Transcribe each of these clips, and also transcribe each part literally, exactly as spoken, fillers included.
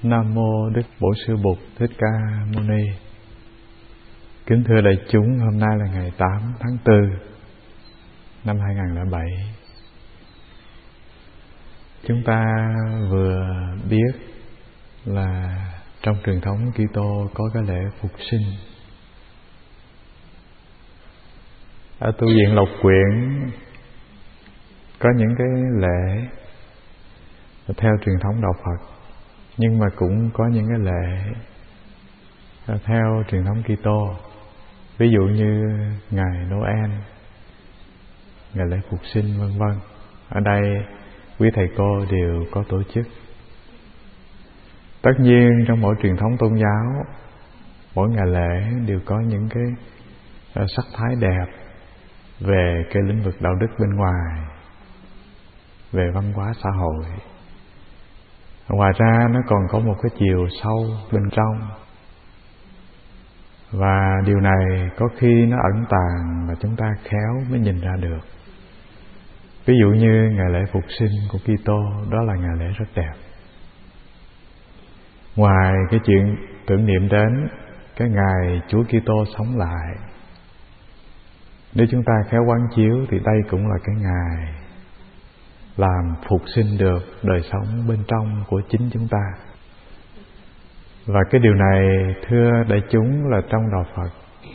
Nam mô Đức Bổn Sư Bụt Thích Ca Mâu Ni. Kính thưa đại chúng, hôm nay là ngày tám tháng tư năm hai nghìn không trăm lẻ bảy. Chúng ta vừa biết là trong truyền thống Kitô có cái lễ phục sinh. Ở tu viện Lộc Quyển có những cái lễ theo truyền thống đạo Phật, nhưng mà cũng có những cái lễ theo truyền thống Kitô. Ví dụ như ngày Noel, ngày lễ phục sinh vân vân. Ở đây quý thầy cô đều có tổ chức. Tất nhiên trong mỗi truyền thống tôn giáo, mỗi ngày lễ đều có những cái sắc thái đẹp về cái lĩnh vực đạo đức bên ngoài, về văn hóa xã hội. Ngoài ra nó còn có một cái chiều sâu bên trong, và điều này có khi nó ẩn tàng mà chúng ta khéo mới nhìn ra được. Ví dụ như ngày lễ phục sinh của Kitô, đó là ngày lễ rất đẹp. Ngoài cái chuyện tưởng niệm đến cái ngày Chúa Kitô sống lại, nếu chúng ta khéo quán chiếu thì đây cũng là cái ngày làm phục sinh được đời sống bên trong của chính chúng ta. Và cái điều này, thưa đại chúng, là trong đạo Phật,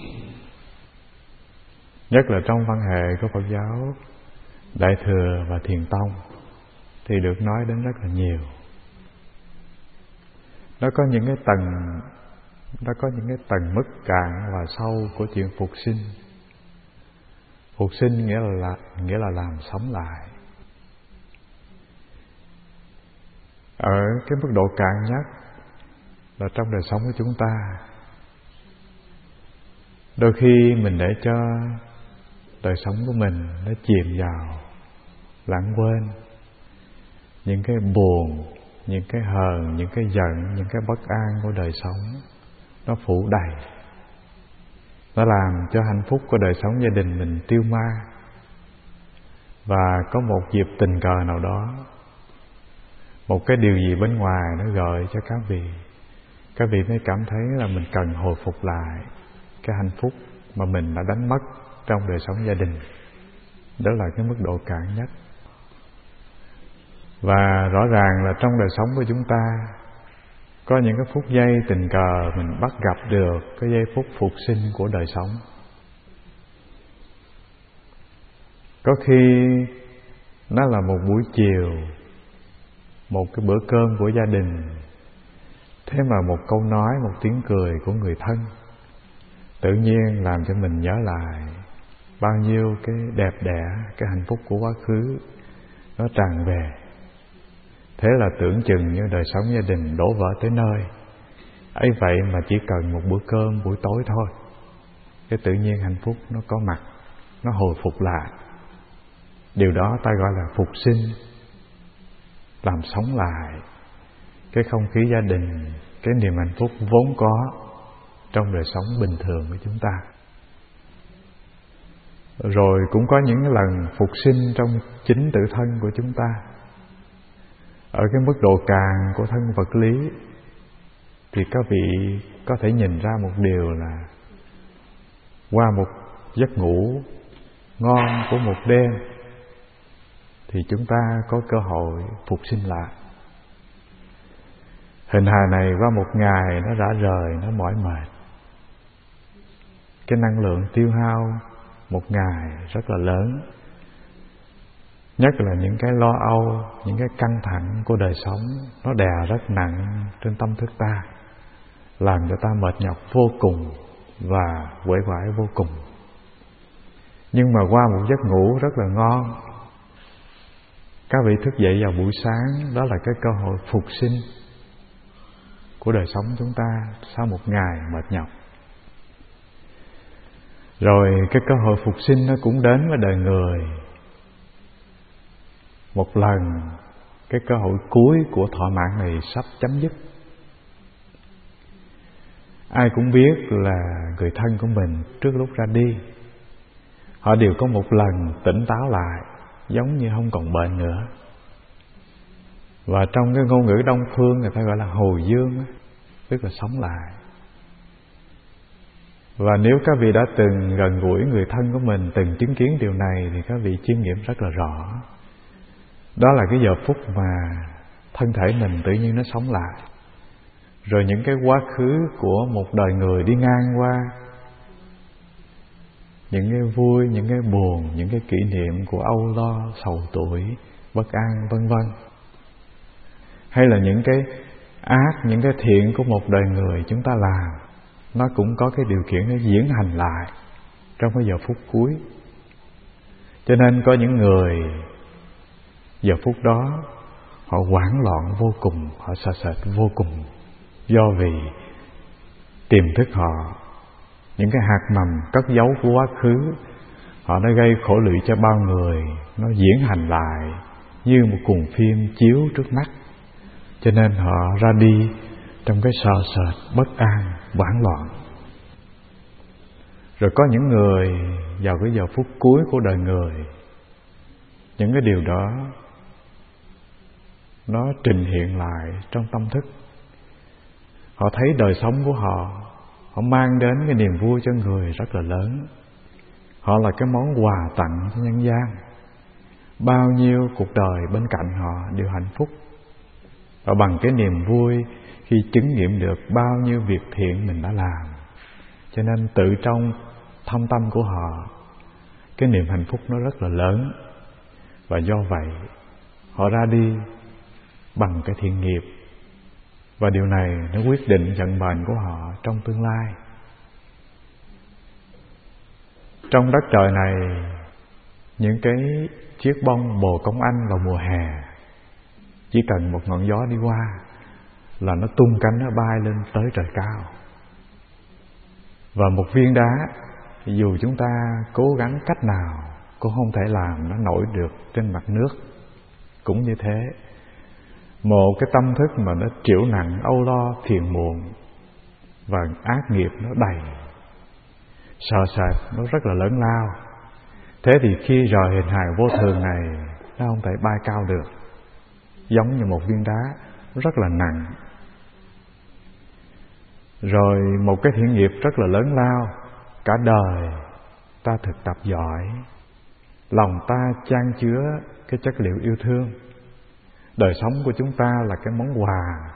nhất là trong văn hệ của Phật giáo Đại Thừa và Thiền Tông, thì được nói đến rất là nhiều. Nó có những cái tầng Nó có những cái tầng mức cạn và sâu của chuyện phục sinh. Phục sinh nghĩa là nghĩa là làm sống lại. Ở cái mức độ cạn nhất là trong đời sống của chúng ta, đôi khi mình để cho đời sống của mình nó chìm vào lãng quên những cái buồn, những cái hờn, những cái giận, những cái bất an của đời sống. Nó phủ đầy, nó làm cho hạnh phúc của đời sống gia đình mình tiêu ma. Và có một dịp tình cờ nào đó, một cái điều gì bên ngoài nó gợi cho các vị, các vị mới cảm thấy là mình cần hồi phục lại cái hạnh phúc mà mình đã đánh mất trong đời sống gia đình. Đó là cái mức độ cạn nhất. Và rõ ràng là trong đời sống của chúng ta có những cái phút giây tình cờ mình bắt gặp được cái giây phút phục sinh của đời sống. Có khi nó là một buổi chiều, một cái bữa cơm của gia đình, thế mà một câu nói, một tiếng cười của người thân tự nhiên làm cho mình nhớ lại bao nhiêu cái đẹp đẽ, cái hạnh phúc của quá khứ nó tràn về. Thế là tưởng chừng như đời sống gia đình đổ vỡ tới nơi. Ấy vậy mà chỉ cần một bữa cơm buổi tối thôi, cái tự nhiên hạnh phúc nó có mặt, nó hồi phục lại. Điều đó ta gọi là phục sinh, làm sống lại cái không khí gia đình, cái niềm hạnh phúc vốn có trong đời sống bình thường của chúng ta. Rồi cũng có những lần phục sinh trong chính tự thân của chúng ta. Ở cái mức độ càng của thân vật lý thì các vị có thể nhìn ra một điều là qua một giấc ngủ ngon của một đêm thì chúng ta có cơ hội phục sinh lại. Hình hài này qua một ngày nó rã rời, nó mỏi mệt. Cái năng lượng tiêu hao một ngày rất là lớn. Nhất là những cái lo âu, những cái căng thẳng của đời sống, nó đè rất nặng trên tâm thức ta, làm cho ta mệt nhọc vô cùng và uể oải vô cùng. Nhưng mà qua một giấc ngủ rất là ngon, các vị thức dậy vào buổi sáng, đó là cái cơ hội phục sinh của đời sống chúng ta sau một ngày mệt nhọc. Rồi cái cơ hội phục sinh nó cũng đến với đời người. Một lần cái cơ hội cuối của thọ mạng này sắp chấm dứt. Ai cũng biết là người thân của mình trước lúc ra đi, họ đều có một lần tỉnh táo lại, giống như không còn bệnh nữa. Và trong cái ngôn ngữ Đông phương người ta gọi là hồi dương, tức là sống lại. Và nếu các vị đã từng gần gũi người thân của mình, từng chứng kiến điều này, thì các vị chiêm nghiệm rất là rõ. Đó là cái giờ phút mà thân thể mình tự nhiên nó sống lại. Rồi những cái quá khứ của một đời người đi ngang qua, những cái vui, những cái buồn, những cái kỷ niệm của âu lo, sầu tuổi, bất an, vân vân. Hay là những cái ác, những cái thiện của một đời người chúng ta làm, nó cũng có cái điều kiện để diễn hành lại trong cái giờ phút cuối. Cho nên có những người giờ phút đó họ hoảng loạn vô cùng, họ sợ sệt vô cùng, do vì tiềm thức họ, những cái hạt mầm cất giấu của quá khứ, họ đã gây khổ lụy cho bao người, nó diễn hành lại như một cuồng phim chiếu trước mắt. Cho nên họ ra đi trong cái sợ sệt, bất an, hoảng loạn. Rồi có những người vào cái giờ phút cuối của đời người, những cái điều đó nó trình hiện lại trong tâm thức. Họ thấy đời sống của họ, họ mang đến cái niềm vui cho người rất là lớn. Họ là cái món quà tặng cho nhân gian. Bao nhiêu cuộc đời bên cạnh họ đều hạnh phúc. Và bằng cái niềm vui khi chứng nghiệm được bao nhiêu việc thiện mình đã làm, cho nên tự trong thâm tâm của họ, cái niềm hạnh phúc nó rất là lớn. Và do vậy họ ra đi bằng cái thiện nghiệp. Và điều này nó quyết định vận mệnh của họ trong tương lai. Trong đất trời này, những cái chiếc bông bồ công anh vào mùa hè, chỉ cần một ngọn gió đi qua là nó tung cánh, nó bay lên tới trời cao. Và một viên đá, dù chúng ta cố gắng cách nào cũng không thể làm nó nổi được trên mặt nước. Cũng như thế, một cái tâm thức mà nó chịu nặng âu lo, phiền muộn và ác nghiệp nó đầy, sợ sệt, nó rất là lớn lao. Thế thì khi rời hình hài vô thường này, nó không thể bay cao được, giống như một viên đá rất là nặng. Rồi một cái thiện nghiệp rất là lớn lao, cả đời ta thực tập giỏi, lòng ta chan chứa cái chất liệu yêu thương. Đời sống của chúng ta là cái món quà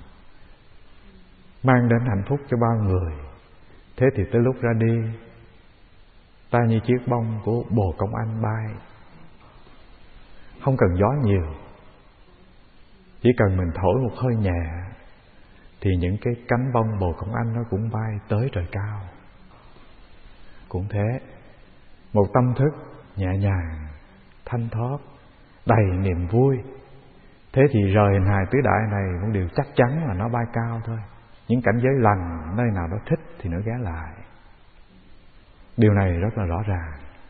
mang đến hạnh phúc cho bao người. Thế thì tới lúc ra đi, ta như chiếc bông của bồ công anh bay, không cần gió nhiều, chỉ cần mình thổi một hơi nhẹ thì những cái cánh bông bồ công anh nó cũng bay tới trời cao. Cũng thế, một tâm thức nhẹ nhàng, thanh thoát, đầy niềm vui, thế thì rời hình hài tứ đại này một điều chắc chắn là nó bay cao thôi. Những cảnh giới lành, nơi nào nó thích thì nó ghé lại. Điều này rất là rõ ràng.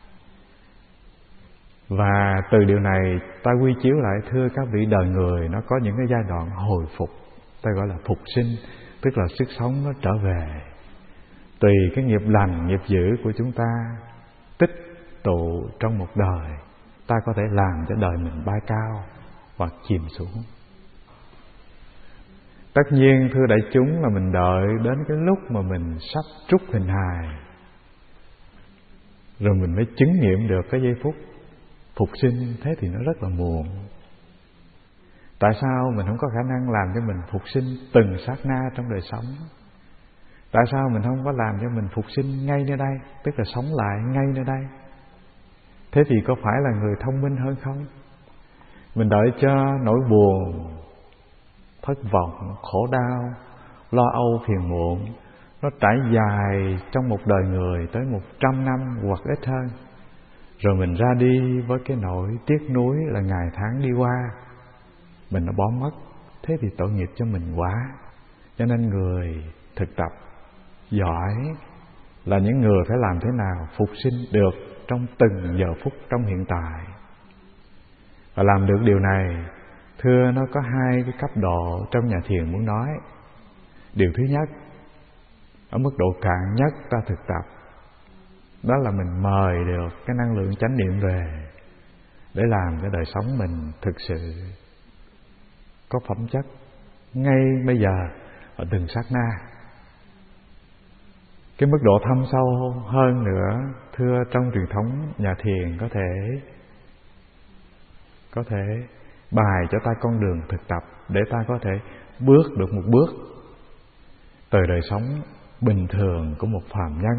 Và từ điều này ta quy chiếu lại, thưa các vị, đời người nó có những cái giai đoạn hồi phục, ta gọi là phục sinh, tức là sức sống nó trở về. Tùy cái nghiệp lành, nghiệp dữ của chúng ta tích tụ trong một đời, ta có thể làm cho đời mình bay cao hoặc chìm xuống. Tất nhiên thưa đại chúng là mình đợi đến cái lúc mà mình sắp trút hình hài, rồi mình mới chứng nghiệm được cái giây phút phục sinh. Thế thì nó rất là muộn. Tại sao mình không có khả năng làm cho mình phục sinh từng sát na trong đời sống? Tại sao mình không có làm cho mình phục sinh ngay nơi đây, tức là sống lại ngay nơi đây? Thế thì có phải là người thông minh hơn không? Mình đợi cho nỗi buồn, thất vọng, khổ đau, lo âu, phiền muộn nó trải dài trong một đời người tới một trăm năm hoặc ít hơn, rồi mình ra đi với cái nỗi tiếc nuối là ngày tháng đi qua mình đã bỏ mất. Thế thì tội nghiệp cho mình quá. Cho nên người thực tập giỏi là những người phải làm thế nào phục sinh được trong từng giờ phút trong hiện tại. Và làm được điều này, thưa, nó có hai cái cấp độ trong nhà thiền muốn nói. Điều thứ nhất, ở mức độ cạn nhất ta thực tập, đó là mình mời được cái năng lượng chánh niệm về để làm cái đời sống mình thực sự có phẩm chất ngay bây giờ ở từng sát na. Cái mức độ thâm sâu hơn nữa, thưa, trong truyền thống nhà thiền có thể có thể bài cho ta con đường thực tập để ta có thể bước được một bước từ đời sống bình thường của một phàm nhân,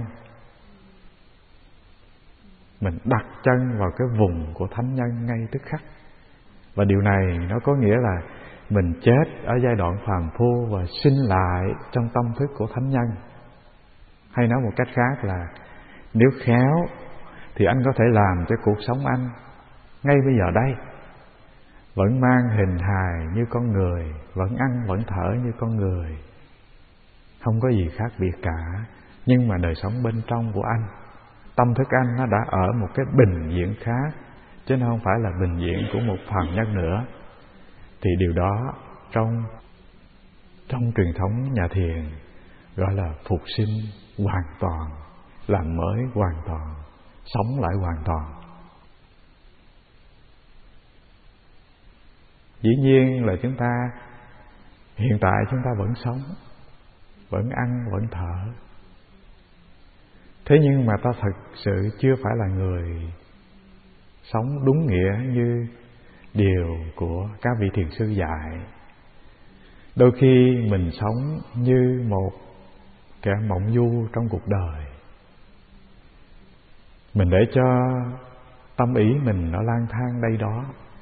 mình đặt chân vào cái vùng của thánh nhân ngay tức khắc. Và điều này nó có nghĩa là mình chết ở giai đoạn phàm phu và sinh lại trong tâm thức của thánh nhân. Hay nói một cách khác là nếu khéo thì anh có thể làm cho cuộc sống anh ngay bây giờ đây vẫn mang hình hài như con người, vẫn ăn vẫn thở như con người, không có gì khác biệt cả. Nhưng mà đời sống bên trong của anh, tâm thức anh nó đã ở một cái bình diện khác, chứ nó không phải là bình diện của một phàm nhân nữa. Thì điều đó trong trong truyền thống nhà thiền gọi là phục sinh hoàn toàn, làm mới hoàn toàn, sống lại hoàn toàn. Dĩ nhiên là chúng ta hiện tại chúng ta vẫn sống, vẫn ăn, vẫn thở. Thế nhưng mà ta thật sự chưa phải là người sống đúng nghĩa như điều của các vị thiền sư dạy. Đôi khi mình sống như một kẻ mộng du trong cuộc đời. Mình để cho tâm ý mình nó lang thang đây đó.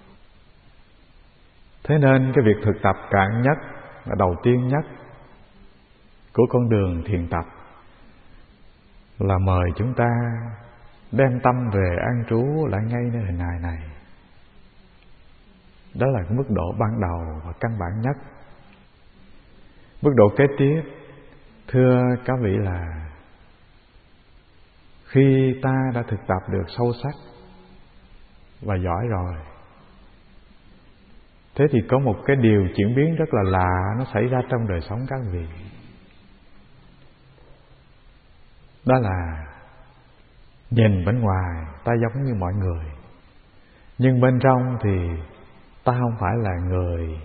Thế nên cái việc thực tập cạn nhất và đầu tiên nhất của con đường thiền tập là mời chúng ta đem tâm về an trú lại ngay nơi hình hài này. Đó là cái mức độ ban đầu và căn bản nhất. Mức độ kế tiếp, thưa các vị, là khi ta đã thực tập được sâu sắc và giỏi rồi, thế thì có một cái điều chuyển biến rất là lạ nó xảy ra trong đời sống các vị. Đó là nhìn bên ngoài ta giống như mọi người, nhưng bên trong thì ta không phải là người.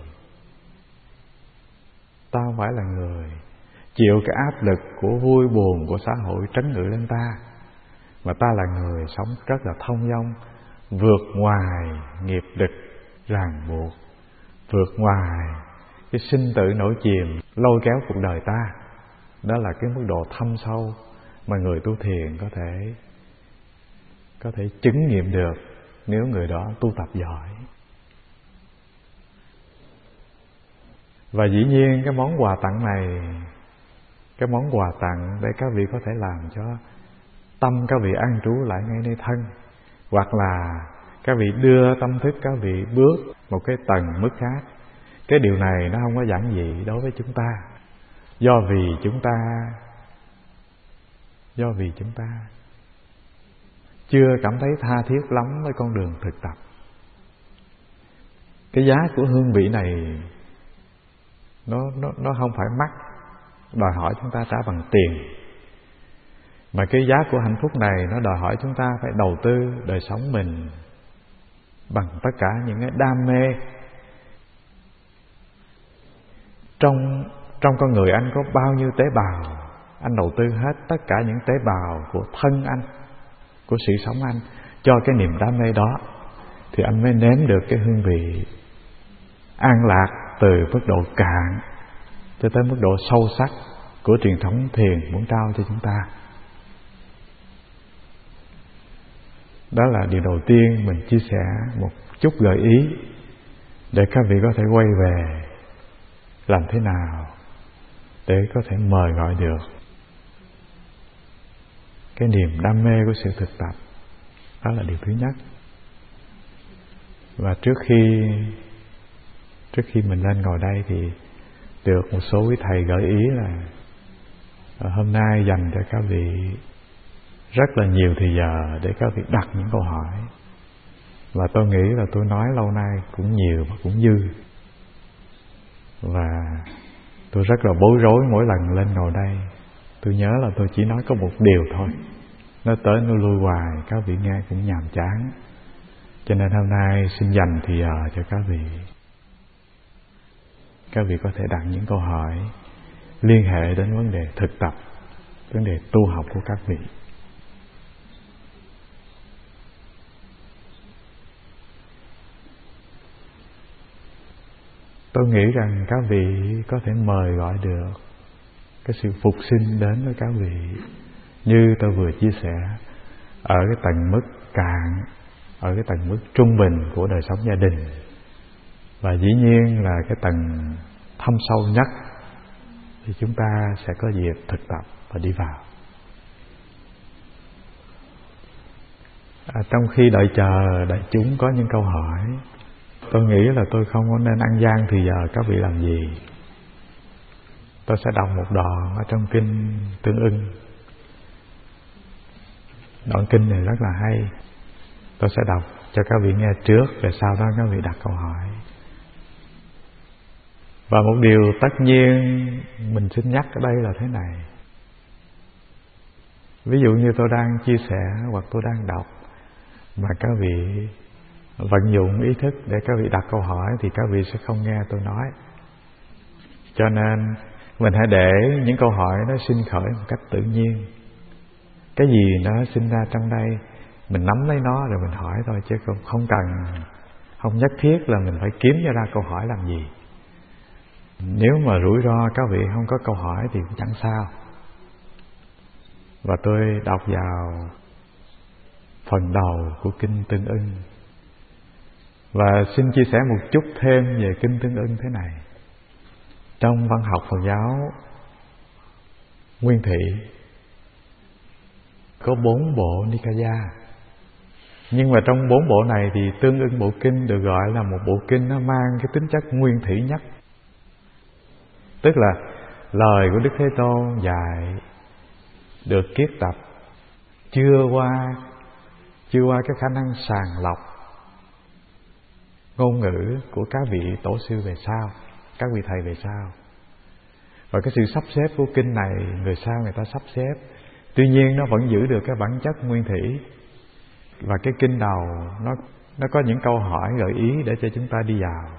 Ta không phải là người chịu cái áp lực của vui buồn của xã hội trấn ngự lên ta, mà ta là người sống rất là thông dong, vượt ngoài nghiệp lực ràng buộc, vượt ngoài cái sinh tử nổi chìm lôi kéo cuộc đời ta. Đó là cái mức độ thâm sâu mà người tu thiền có thể có thể chứng nghiệm được nếu người đó tu tập giỏi. Và dĩ nhiên cái món quà tặng này, cái món quà tặng để các vị có thể làm cho tâm các vị an trú lại ngay nơi thân, hoặc là các vị đưa tâm thức các vị bước một cái tầng mức khác. Cái điều này nó không có giản dị đối với chúng ta, do vì chúng ta do vì chúng ta chưa cảm thấy tha thiết lắm với con đường thực tập. Cái giá của hương vị này nó nó nó không phải mắc, đòi hỏi chúng ta trả bằng tiền, mà cái giá của hạnh phúc này nó đòi hỏi chúng ta phải đầu tư đời sống mình bằng tất cả những cái đam mê. Trong trong con người anh có bao nhiêu tế bào, anh đầu tư hết tất cả những tế bào của thân anh, của sự sống anh cho cái niềm đam mê đó, thì anh mới nếm được cái hương vị an lạc từ mức độ cạn cho tới mức độ sâu sắc của truyền thống thiền muốn trao cho chúng ta. Đó là điều đầu tiên mình chia sẻ một chút gợi ý để các vị có thể quay về làm thế nào để có thể mời gọi được cái niềm đam mê của sự thực tập. Đó là điều thứ nhất. Và trước khi trước khi mình lên ngồi đây thì được một số quý thầy gợi ý là hôm nay dành cho các vị rất là nhiều thời giờ để các vị đặt những câu hỏi. Và tôi nghĩ là tôi nói lâu nay cũng nhiều và cũng dư. Và tôi rất là bối rối mỗi lần lên ngồi đây. Tôi nhớ là tôi chỉ nói có một điều thôi, nó tới nó lui hoài, các vị nghe cũng nhàm chán. Cho nên hôm nay xin dành thì giờ cho các vị. các vị có thể đặt những câu hỏi liên hệ đến vấn đề thực tập, vấn đề tu học của các vị. Tôi nghĩ rằng các vị có thể mời gọi được cái sự phục sinh đến với các vị, như tôi vừa chia sẻ, ở cái tầng mức cạn, ở cái tầng mức trung bình của đời sống gia đình, và dĩ nhiên là cái tầng thâm sâu nhất thì chúng ta sẽ có dịp thực tập và đi vào. À, trong khi đợi chờ đại chúng có những câu hỏi, tôi nghĩ là tôi không có nên ăn gian thì giờ các vị làm gì. Tôi sẽ đọc một đoạn ở trong kinh Tương Ưng. Đoạn kinh này rất là hay. Tôi sẽ đọc cho các vị nghe trước, rồi sau đó các vị đặt câu hỏi. Và một điều tất nhiên mình xin nhắc ở đây là thế này. Ví dụ như tôi đang chia sẻ hoặc tôi đang đọc mà các vị vận dụng ý thức để các vị đặt câu hỏi thì các vị sẽ không nghe tôi nói. Cho nên mình hãy để những câu hỏi nó sinh khởi một cách tự nhiên. Cái gì nó sinh ra trong đây mình nắm lấy nó rồi mình hỏi thôi, chứ không, không cần, không nhất thiết là mình phải kiếm cho ra câu hỏi làm gì. Nếu mà rủi ro các vị không có câu hỏi thì cũng chẳng sao. Và tôi đọc vào phần đầu của kinh Tương Ưng. Và xin chia sẻ một chút thêm về kinh Tương Ưng thế này. Trong văn học Phật giáo Nguyên Thủy có bốn bộ Nikaya. Nhưng mà trong bốn bộ này thì Tương Ưng bộ kinh được gọi là một bộ kinh nó mang cái tính chất nguyên thủy nhất. Tức là lời của Đức Thế Tôn dạy được kiết tập chưa qua chưa qua cái khả năng sàng lọc ngôn ngữ của các vị tổ sư về sau, các vị thầy về sau. Và cái sự sắp xếp của kinh này người sau người ta sắp xếp, tuy nhiên nó vẫn giữ được cái bản chất nguyên thủy. Và cái kinh đầu nó nó có những câu hỏi gợi ý để cho chúng ta đi vào.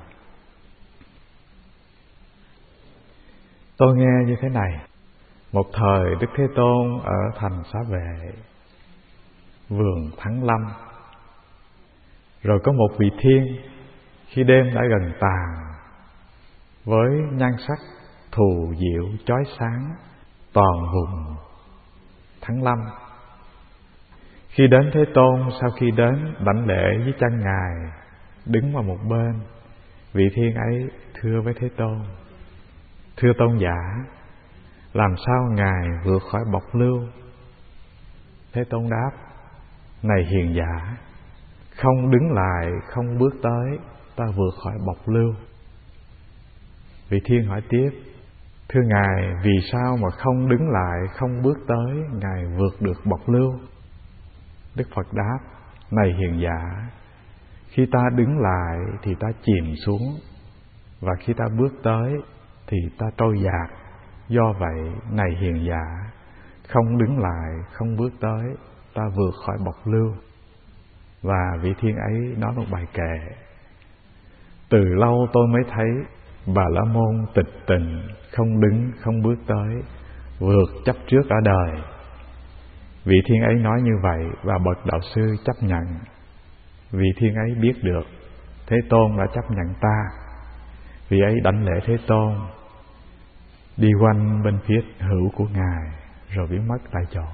Tôi nghe như thế này. Một thời Đức Thế Tôn ở thành Xá Vệ, vườn Thắng Lâm. Rồi có một vị thiên khi đêm đã gần tàn, với nhan sắc thù diệu chói sáng toàn vùng Thắng Lâm. Khi đến Thế Tôn, sau khi đến đảnh lễ với chân Ngài, đứng vào một bên, vị thiên ấy thưa với Thế Tôn: Thưa Tôn giả, làm sao Ngài vượt khỏi bọc lưu? Thế Tôn đáp: Này hiền giả, không đứng lại, không bước tới, ta vượt khỏi bọc lưu. Vị thiên hỏi tiếp: Thưa Ngài, vì sao mà không đứng lại, không bước tới, Ngài vượt được bọc lưu? Đức Phật đáp: Này hiền giả, khi ta đứng lại thì ta chìm xuống, và khi ta bước tới thì ta trôi dạt. Do vậy, này hiền giả, không đứng lại, không bước tới, ta vượt khỏi bọc lưu. Và vị thiên ấy nói một bài kệ: Từ lâu tôi mới thấy Bà La Môn tịch tình, không đứng, không bước tới, vượt chấp trước ở đời. Vị thiên ấy nói như vậy và bậc đạo sư chấp nhận. Vị thiên ấy biết được Thế Tôn đã chấp nhận ta. Vị ấy đảnh lễ Thế Tôn, đi quanh bên phía hữu của Ngài, rồi biến mất tại chỗ.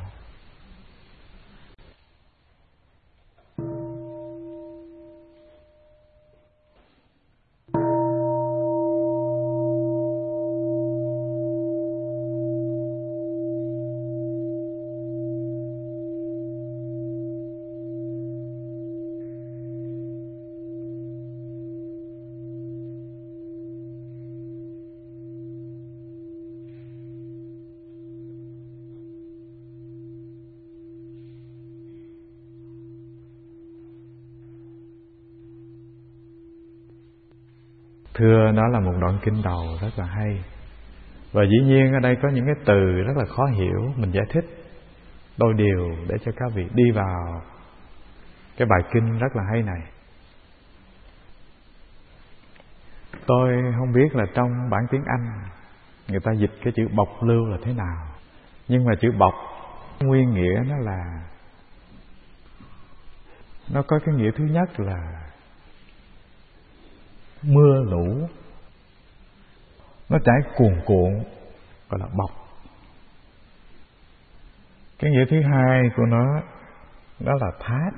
Thưa, đó là một đoạn kinh đầu rất là hay. Và dĩ nhiên ở đây có những cái từ rất là khó hiểu. Mình giải thích đôi điều để cho các vị đi vào cái bài kinh rất là hay này. Tôi không biết là trong bản tiếng Anh người ta dịch cái chữ bọc lưu là thế nào, nhưng mà chữ bọc nguyên nghĩa nó là, nó có cái nghĩa thứ nhất là mưa lũ, nó chảy cuồn cuộn, gọi là bọc. Cái nghĩa thứ hai của nó đó là thác.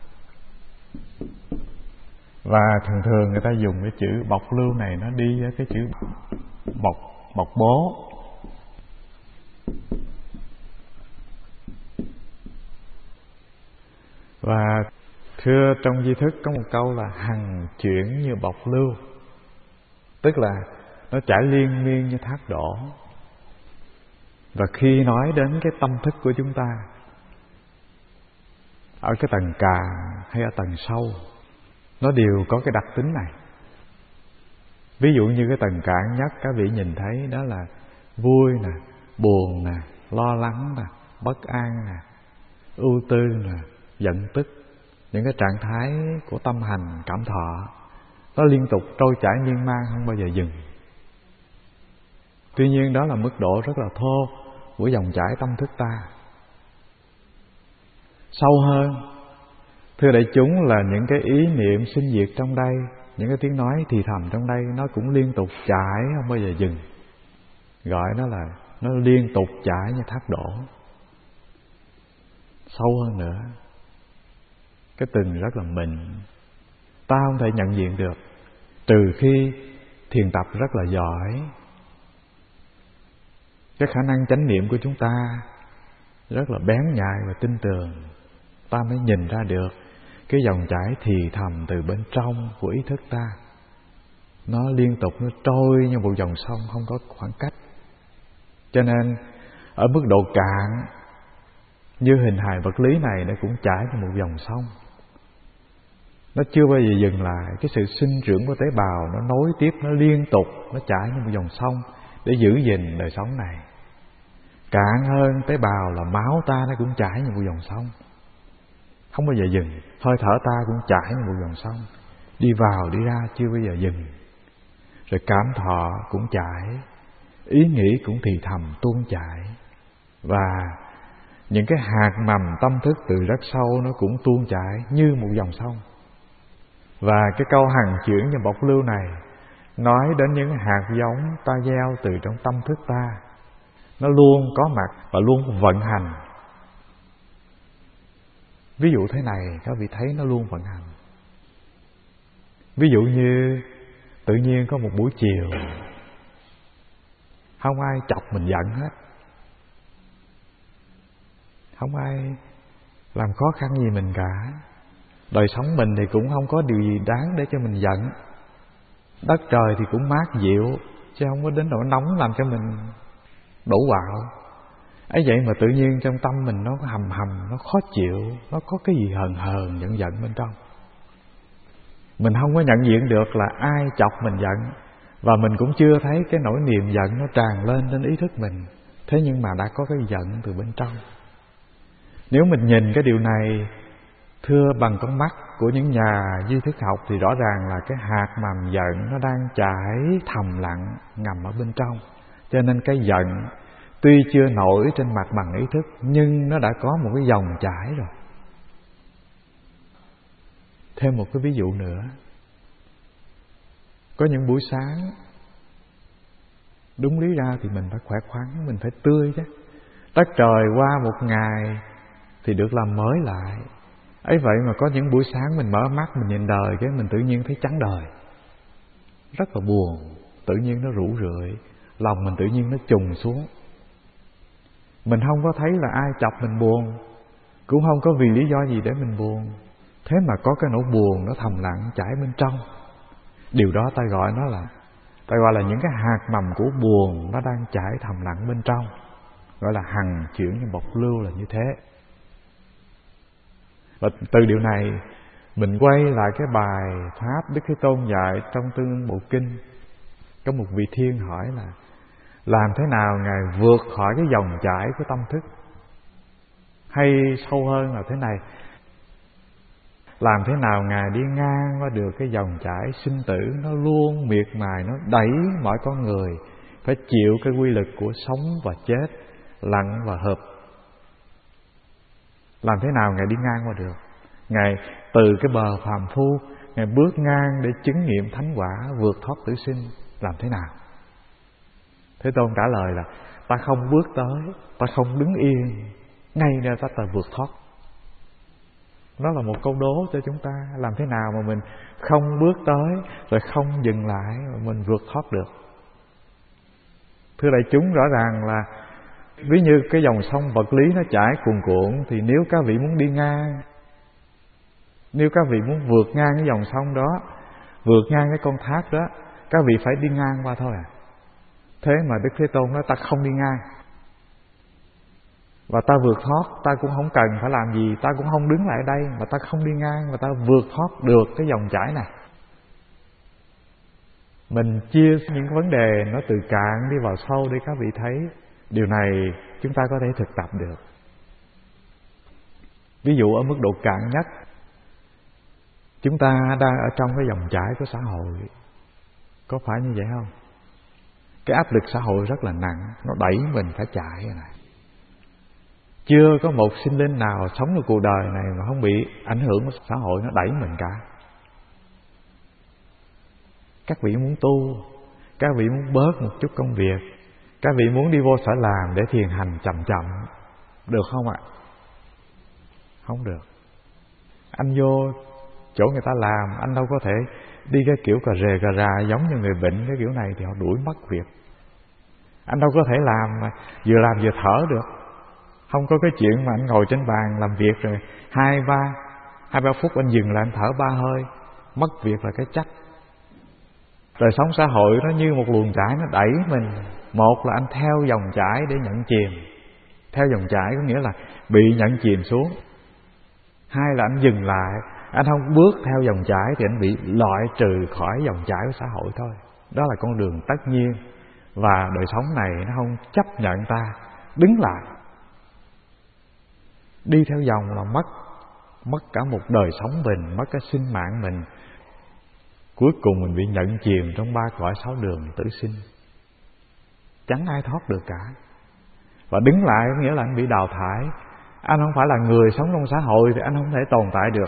Và thường thường người ta dùng cái chữ bọc lưu này nó đi với cái chữ bọc bọc bố. Và thưa trong di thức có một câu là hằng chuyển như bọc lưu, tức là nó chảy liên miên như thác đổ. Và khi nói đến cái tâm thức của chúng ta ở cái tầng càng hay ở tầng sâu, nó đều có cái đặc tính này. Ví dụ như cái tầng cạn nhất các vị nhìn thấy đó là vui nè, buồn nè, lo lắng nè, bất an nè, ưu tư nè, giận tức. Những cái trạng thái của tâm hành, cảm thọ nó liên tục trôi chảy miên man, không bao giờ dừng. Tuy nhiên đó là mức độ rất là thô của dòng chảy tâm thức ta. Sâu hơn, thưa đại chúng, là những cái ý niệm sinh diệt trong đây, những cái tiếng nói thì thầm trong đây, nó cũng liên tục chảy, không bao giờ dừng. Gọi nó là nó liên tục chảy như thác đổ. Sâu hơn nữa, cái từng rất là mịn, ta không thể nhận diện được, trừ khi thiền tập rất là giỏi. Cái khả năng chánh niệm của chúng ta rất là bén nhạy và tinh tường, ta mới nhìn ra được cái dòng chảy thì thầm từ bên trong của ý thức ta. Nó liên tục, nó trôi như một dòng sông, không có khoảng cách. Cho nên ở mức độ cạn, như hình hài vật lý này, nó cũng chảy như một dòng sông. Nó chưa bao giờ dừng lại. Cái sự sinh trưởng của tế bào nó nối tiếp, nó liên tục, nó chảy như một dòng sông để giữ gìn đời sống này. Cạn hơn tế bào là máu ta, nó cũng chảy như một dòng sông, không bao giờ dừng. Hơi thở ta cũng chảy như một dòng sông, đi vào đi ra chưa bao giờ dừng. Rồi cảm thọ cũng chảy, ý nghĩ cũng thì thầm tuôn chảy. Và những cái hạt mầm tâm thức từ rất sâu nó cũng tuôn chảy như một dòng sông. Và cái câu hằng chuyển như bọc lưu này nói đến những hạt giống ta gieo từ trong tâm thức ta. Nó luôn có mặt và luôn vận hành. Ví dụ thế này, các vị thấy nó luôn vận hành. Ví dụ như tự nhiên có một buổi chiều, không ai chọc mình giận hết, không ai làm khó khăn gì mình cả. Đời sống mình thì cũng không có điều gì đáng để cho mình giận. Đất trời thì cũng mát dịu, chứ không có đến nỗi nóng làm cho mình đổ quạo. ấy vậy mà tự nhiên trong tâm mình nó hầm hầm, nó khó chịu, nó có cái gì hờn hờn giận giận bên trong. Mình không có nhận diện được là ai chọc mình giận, và mình cũng chưa thấy cái nỗi niềm giận nó tràn lên trên ý thức mình. Thế nhưng mà đã có cái giận từ bên trong. Nếu mình nhìn cái điều này, thưa bằng con mắt của những nhà duy thức học, thì rõ ràng là cái hạt mầm giận nó đang chảy thầm lặng ngầm ở bên trong. Cho nên cái giận tuy chưa nổi trên mặt bằng ý thức, nhưng nó đã có một cái dòng chảy rồi. Thêm một cái ví dụ nữa. Có những buổi sáng, đúng lý ra thì mình phải khỏe khoắn, mình phải tươi chứ. Đất trời qua một ngày thì được làm mới lại. Ấy vậy mà có những buổi sáng mình mở mắt, mình nhìn đời, cái mình tự nhiên thấy trắng đời, rất là buồn. Tự nhiên nó rũ rượi, lòng mình tự nhiên nó trùng xuống. Mình không có thấy là ai chọc mình buồn, cũng không có vì lý do gì để mình buồn. Thế mà có cái nỗi buồn nó thầm lặng chảy bên trong. Điều đó ta gọi nó là ta gọi là những cái hạt mầm của buồn nó đang chảy thầm lặng bên trong, gọi là hằng chuyển như bọc lưu, là như thế. Và từ điều này mình quay lại cái bài pháp Đức Thế Tôn dạy trong Tương Ưng Bộ Kinh. Có một vị thiên hỏi là làm thế nào Ngài vượt khỏi cái dòng chảy của tâm thức? Hay sâu hơn là thế này: Làm thế nào Ngài đi ngang qua được cái dòng chảy sinh tử, nó luôn miệt mài, nó đẩy mọi con người phải chịu cái quy lực của sống và chết, lặng và hợp. Làm thế nào Ngài đi ngang qua được? Ngài từ cái bờ phàm phu, Ngài bước ngang để chứng nghiệm thánh quả, vượt thoát tử sinh. Làm thế nào? Thế Tôn trả lời là: ta không bước tới, ta không đứng yên, ngay ra ta ta vượt thoát. Đó là một câu đố cho chúng ta. Làm thế nào mà mình không bước tới, rồi không dừng lại, mà mình vượt thoát được? Thưa đại chúng, rõ ràng là ví như cái dòng sông vật lý nó chảy cuồn cuộn, thì nếu các vị muốn đi ngang, nếu các vị muốn vượt ngang cái dòng sông đó, vượt ngang cái con thác đó, các vị phải đi ngang qua thôi à. Thế mà Đức Thế Tôn nói ta không đi ngang, và ta vượt thoát. Ta cũng không cần phải làm gì, ta cũng không đứng lại đây, mà ta không đi ngang, và ta vượt thoát được cái dòng chảy này. Mình chia những vấn đề nó từ cạn đi vào sâu để các vị thấy điều này chúng ta có thể thực tập được. Ví dụ ở mức độ cạn nhất, chúng ta đang ở trong cái dòng chảy của xã hội, có phải như vậy không? Cái áp lực xã hội rất là nặng, nó đẩy mình phải chạy này. Chưa có một sinh linh nào sống ở cuộc đời này mà không bị ảnh hưởng của xã hội, nó đẩy mình cả. Các vị muốn tu, các vị muốn bớt một chút công việc, các vị muốn đi vô sở làm để thiền hành chậm chậm, được không ạ? Không được. Anh vô chỗ người ta làm, anh đâu có thể đi cái kiểu cà rề cà rà giống như người bệnh. Cái kiểu này thì họ đuổi mất việc. Anh đâu có thể làm mà vừa làm vừa thở được. Không có cái chuyện mà anh ngồi trên bàn làm việc rồi hai ba hai ba phút anh dừng lại anh thở ba hơi, mất việc là cái chắc. Đời sống xã hội nó như một luồng chảy, nó đẩy mình. Một là anh theo dòng chảy để nhận chìm. Theo dòng chảy có nghĩa là bị nhận chìm xuống. Hai là anh dừng lại, anh không bước theo dòng chảy thì anh bị loại trừ khỏi dòng chảy của xã hội thôi. Đó là con đường tất nhiên. Và đời sống này nó không chấp nhận ta đứng lại. Đi theo dòng là mất Mất cả một đời sống mình, mất cái sinh mạng mình. Cuối cùng mình bị nhận chìm trong ba cõi sáu đường tử sinh. Chẳng ai thoát được cả. Và đứng lại có nghĩa là anh bị đào thải. Anh không phải là người sống trong xã hội thì anh không thể tồn tại được.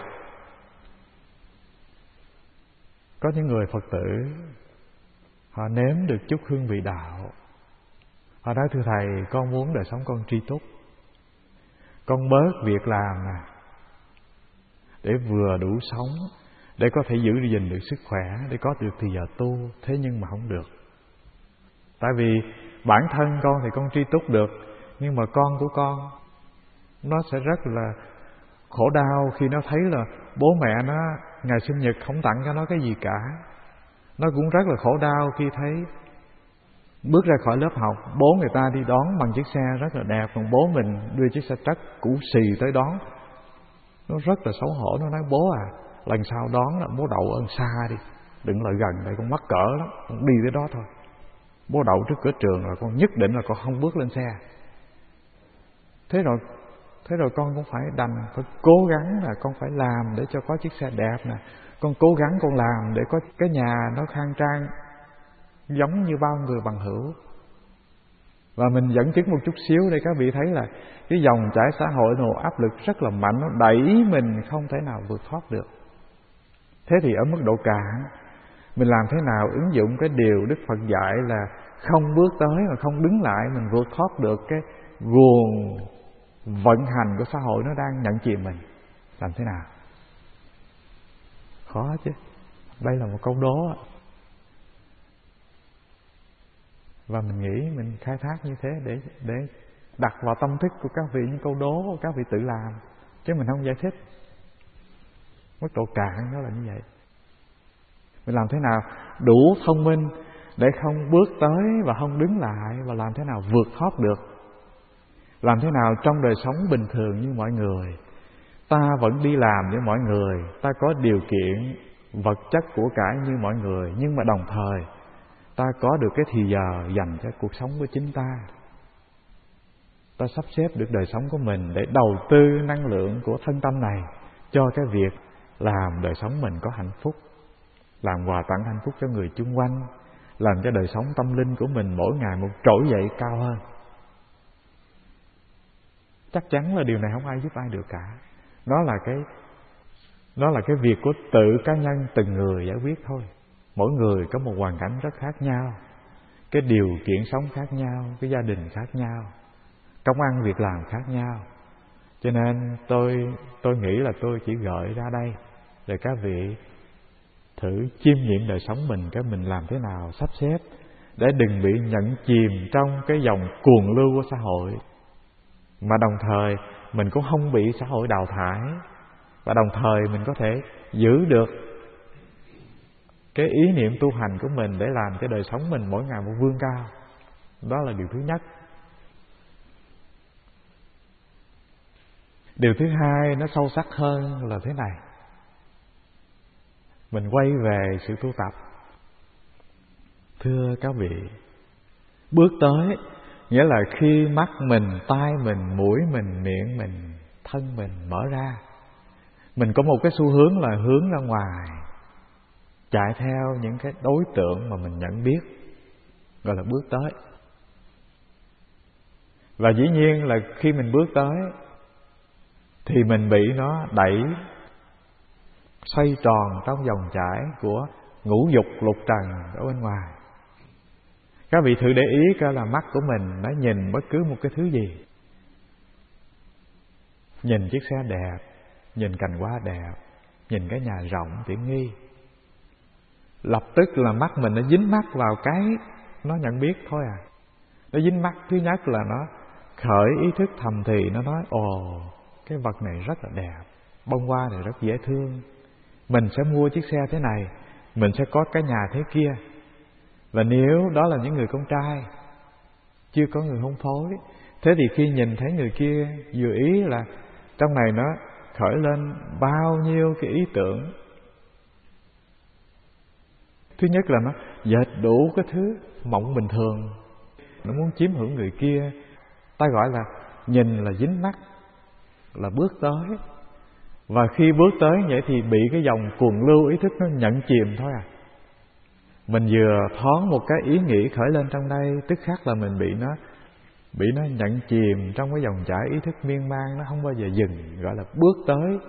Có những người Phật tử, họ nếm được chút hương vị đạo. Họ nói: thưa Thầy, con muốn đời sống con tri túc, con bớt việc làm nè, để vừa đủ sống, để có thể giữ gìn được sức khỏe, để có được thì giờ tu. Thế nhưng mà không được. Tại vì bản thân con thì con tri túc được, nhưng mà con của con nó sẽ rất là khổ đau khi nó thấy là bố mẹ nó ngày sinh nhật không tặng cho nó cái gì cả. Nó cũng rất là khổ đau khi thấy bước ra khỏi lớp học, bố người ta đi đón bằng chiếc xe rất là đẹp, còn bố mình đưa chiếc xe trắc cũ xì tới đón. Nó rất là xấu hổ. Nó nói: bố à, lần sau đón là bố đậu ở xa đi, đừng lại gần đây, con mắc cỡ lắm, con đi tới đó thôi. Bố đậu trước cửa trường rồi con nhất định là con không bước lên xe. Thế rồi Thế rồi con cũng phải đành phải cố gắng là con phải làm để cho có chiếc xe đẹp nè. Con cố gắng con làm để có cái nhà nó khang trang giống như bao người bằng hữu. Và mình dẫn chứng một chút xíu để các vị thấy là cái dòng chảy xã hội nó áp lực rất là mạnh, nó đẩy mình không thể nào vượt thoát được. Thế thì ở mức độ cạn, mình làm thế nào ứng dụng cái điều Đức Phật dạy là không bước tới mà không đứng lại, mình vượt thoát được cái guồng vận hành của xã hội nó đang nhận chìm mình. Làm thế nào? Khó chứ. Đây là một câu đố. Và mình nghĩ mình khai thác như thế để để đặt vào tâm thức của các vị những câu đố các vị tự làm, chứ mình không giải thích. Mức độ cạn đó là như vậy. Mình làm thế nào đủ thông minh để không bước tới và không đứng lại, và làm thế nào vượt thoát được. Làm thế nào trong đời sống bình thường như mọi người, ta vẫn đi làm với mọi người, ta có điều kiện vật chất của cải như mọi người, nhưng mà đồng thời ta có được cái thì giờ dành cho cuộc sống của chính ta. Ta sắp xếp được đời sống của mình để đầu tư năng lượng của thân tâm này cho cái việc làm đời sống mình có hạnh phúc, làm quà tặng hạnh phúc cho người chung quanh, làm cho đời sống tâm linh của mình mỗi ngày một trỗi dậy cao hơn. Chắc chắn là điều này không ai giúp ai được cả. Đó là cái Đó là cái việc của tự cá nhân từng người giải quyết thôi. Mỗi người có một hoàn cảnh rất khác nhau, cái điều kiện sống khác nhau, cái gia đình khác nhau, công ăn việc làm khác nhau. Cho nên tôi tôi nghĩ là tôi chỉ gợi ra đây để các vị thử chiêm nghiệm đời sống mình, cái mình làm thế nào sắp xếp để đừng bị nhận chìm trong cái dòng cuồng lưu của xã hội, mà đồng thời mình cũng không bị xã hội đào thải, và đồng thời mình có thể giữ được cái ý niệm tu hành của mình để làm cho đời sống mình mỗi ngày một vươn cao. Đó là điều thứ nhất. Điều thứ hai nó sâu sắc hơn là thế này. Mình quay về sự tu tập. Thưa các vị, bước tới nghĩa là khi mắt mình, tai mình, mũi mình, miệng mình, thân mình mở ra, mình có một cái xu hướng là hướng ra ngoài, chạy theo những cái đối tượng mà mình nhận biết, gọi là bước tới. Và dĩ nhiên là khi mình bước tới thì mình bị nó đẩy xoay tròn trong vòng chải của ngũ dục lục trần ở bên ngoài. Các vị thử để ý coi là mắt của mình nó nhìn bất cứ một cái thứ gì. Nhìn chiếc xe đẹp, nhìn cành hoa đẹp, nhìn cái nhà rộng tiện nghi, lập tức là mắt mình nó dính mắt vào cái nó nhận biết thôi à. Nó dính mắt, thứ nhất là nó khởi ý thức thầm thì, nó nói ồ, cái vật này rất là đẹp, bông hoa này rất dễ thương, mình sẽ mua chiếc xe thế này, mình sẽ có cái nhà thế kia. Và nếu đó là những người con trai chưa có người hôn phối, thế thì khi nhìn thấy người kia vừa ý là trong này nó khởi lên bao nhiêu cái ý tưởng. Thứ nhất là nó dệt đủ cái thứ mộng bình thường, nó muốn chiếm hữu người kia. Ta gọi là nhìn là dính mắt, là bước tới. Và khi bước tới vậy thì bị cái dòng cuồng lưu ý thức nó nhận chìm thôi à. Mình vừa thoáng một cái ý nghĩ khởi lên trong đây, tức khắc là mình bị nó bị nó nhận chìm trong cái dòng chảy ý thức miên man, nó không bao giờ dừng, gọi là bước tới.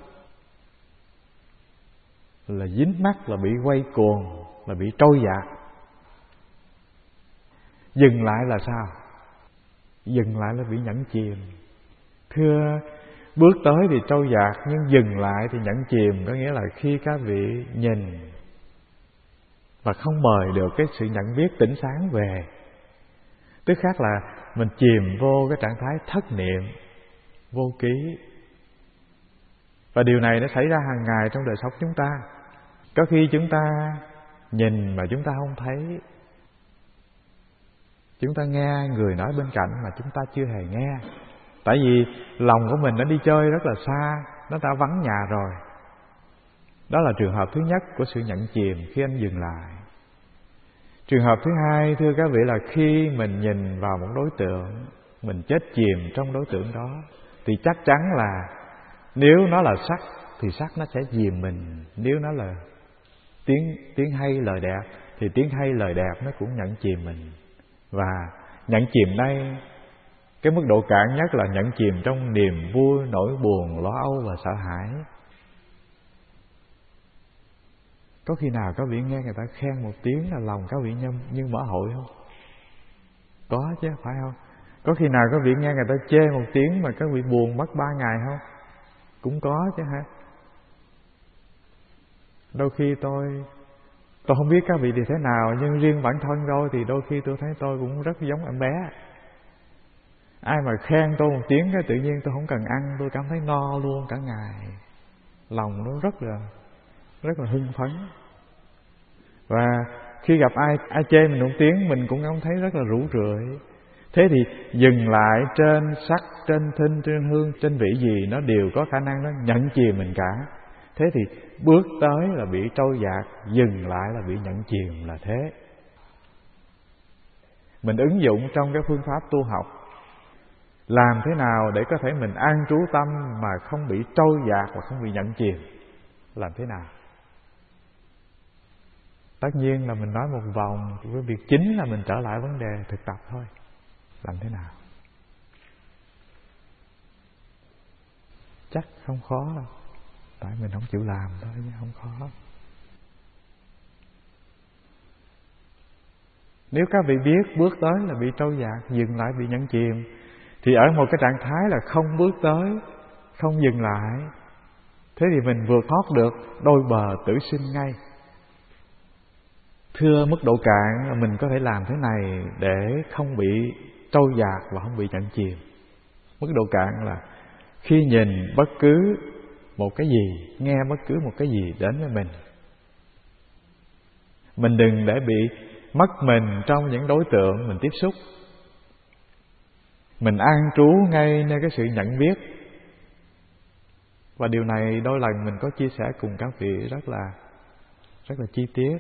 Là dính mắt, là bị quay cuồng, là bị trôi dạt. Dừng lại là sao? Dừng lại là bị nhẫn chìm. Thưa, bước tới thì trôi dạt, nhưng dừng lại thì nhẫn chìm. Có nghĩa là khi các vị nhìn và không mời được cái sự nhận biết tỉnh sáng về, tức khác là mình chìm vô cái trạng thái thất niệm, vô ký. Và điều này nó xảy ra hàng ngày trong đời sống chúng ta. Có khi chúng ta nhìn mà chúng ta không thấy, chúng ta nghe người nói bên cạnh mà chúng ta chưa hề nghe. Tại vì lòng của mình nó đi chơi rất là xa, nó đã vắng nhà rồi. Đó là trường hợp thứ nhất của sự nhận chìm khi anh dừng lại. Trường hợp thứ hai, thưa các vị, là khi mình nhìn vào một đối tượng, mình chết chìm trong đối tượng đó, thì chắc chắn là nếu nó là sắc thì sắc nó sẽ dìm mình. Nếu nó là tiếng, tiếng hay lời đẹp thì tiếng hay lời đẹp nó cũng nhận chìm mình. Và nhận chìm đây, cái mức độ cạn nhất là nhận chìm trong niềm vui, nỗi buồn, lo âu và sợ hãi. Có khi nào các vị nghe người ta khen một tiếng là lòng các vị như, như mở hội không? Có chứ, phải không? Có khi nào các vị nghe người ta chê một tiếng mà các vị buồn mất ba ngày không? Cũng có chứ hả? Đôi khi tôi Tôi không biết các vị thì thế nào, nhưng riêng bản thân tôi thì đôi khi tôi thấy tôi cũng rất giống em bé. Ai mà khen tôi một tiếng cái tự nhiên tôi không cần ăn, tôi cảm thấy no luôn cả ngày. Lòng nó rất là rất là hưng phấn. Và khi gặp ai ai chê mình một tiếng, mình cũng cảm thấy rất là rũ rượi. Thế thì dừng lại trên sắc, trên thinh, trên hương, trên vị gì, nó đều có khả năng nó nhận chìm mình cả. Thế thì bước tới là bị trôi dạt, dừng lại là bị nhận chìm, là thế. Mình ứng dụng trong cái phương pháp tu học, làm thế nào để có thể mình an trú tâm mà không bị trôi dạt và không bị nhận chìm, làm thế nào? Tất nhiên là mình nói một vòng, cái việc chính là mình trở lại vấn đề thực tập thôi. Làm thế nào? Chắc không khó đâu, tại mình không chịu làm thôi chứ không khó. Nếu các vị biết bước tới là bị trôi dạt, dừng lại bị nhấn chìm, thì ở một cái trạng thái là không bước tới, không dừng lại, thế thì mình vừa thoát được đôi bờ tử sinh ngay. Thưa mức độ cạn là mình có thể làm thế này để không bị trôi dạt và không bị nhấn chìm. Mức độ cạn là khi nhìn bất cứ một cái gì, nghe bất cứ một cái gì đến với mình, mình đừng để bị mất mình trong những đối tượng mình tiếp xúc. Mình an trú ngay nơi cái sự nhận biết. Và điều này đôi lần mình có chia sẻ cùng các vị rất là rất là chi tiết.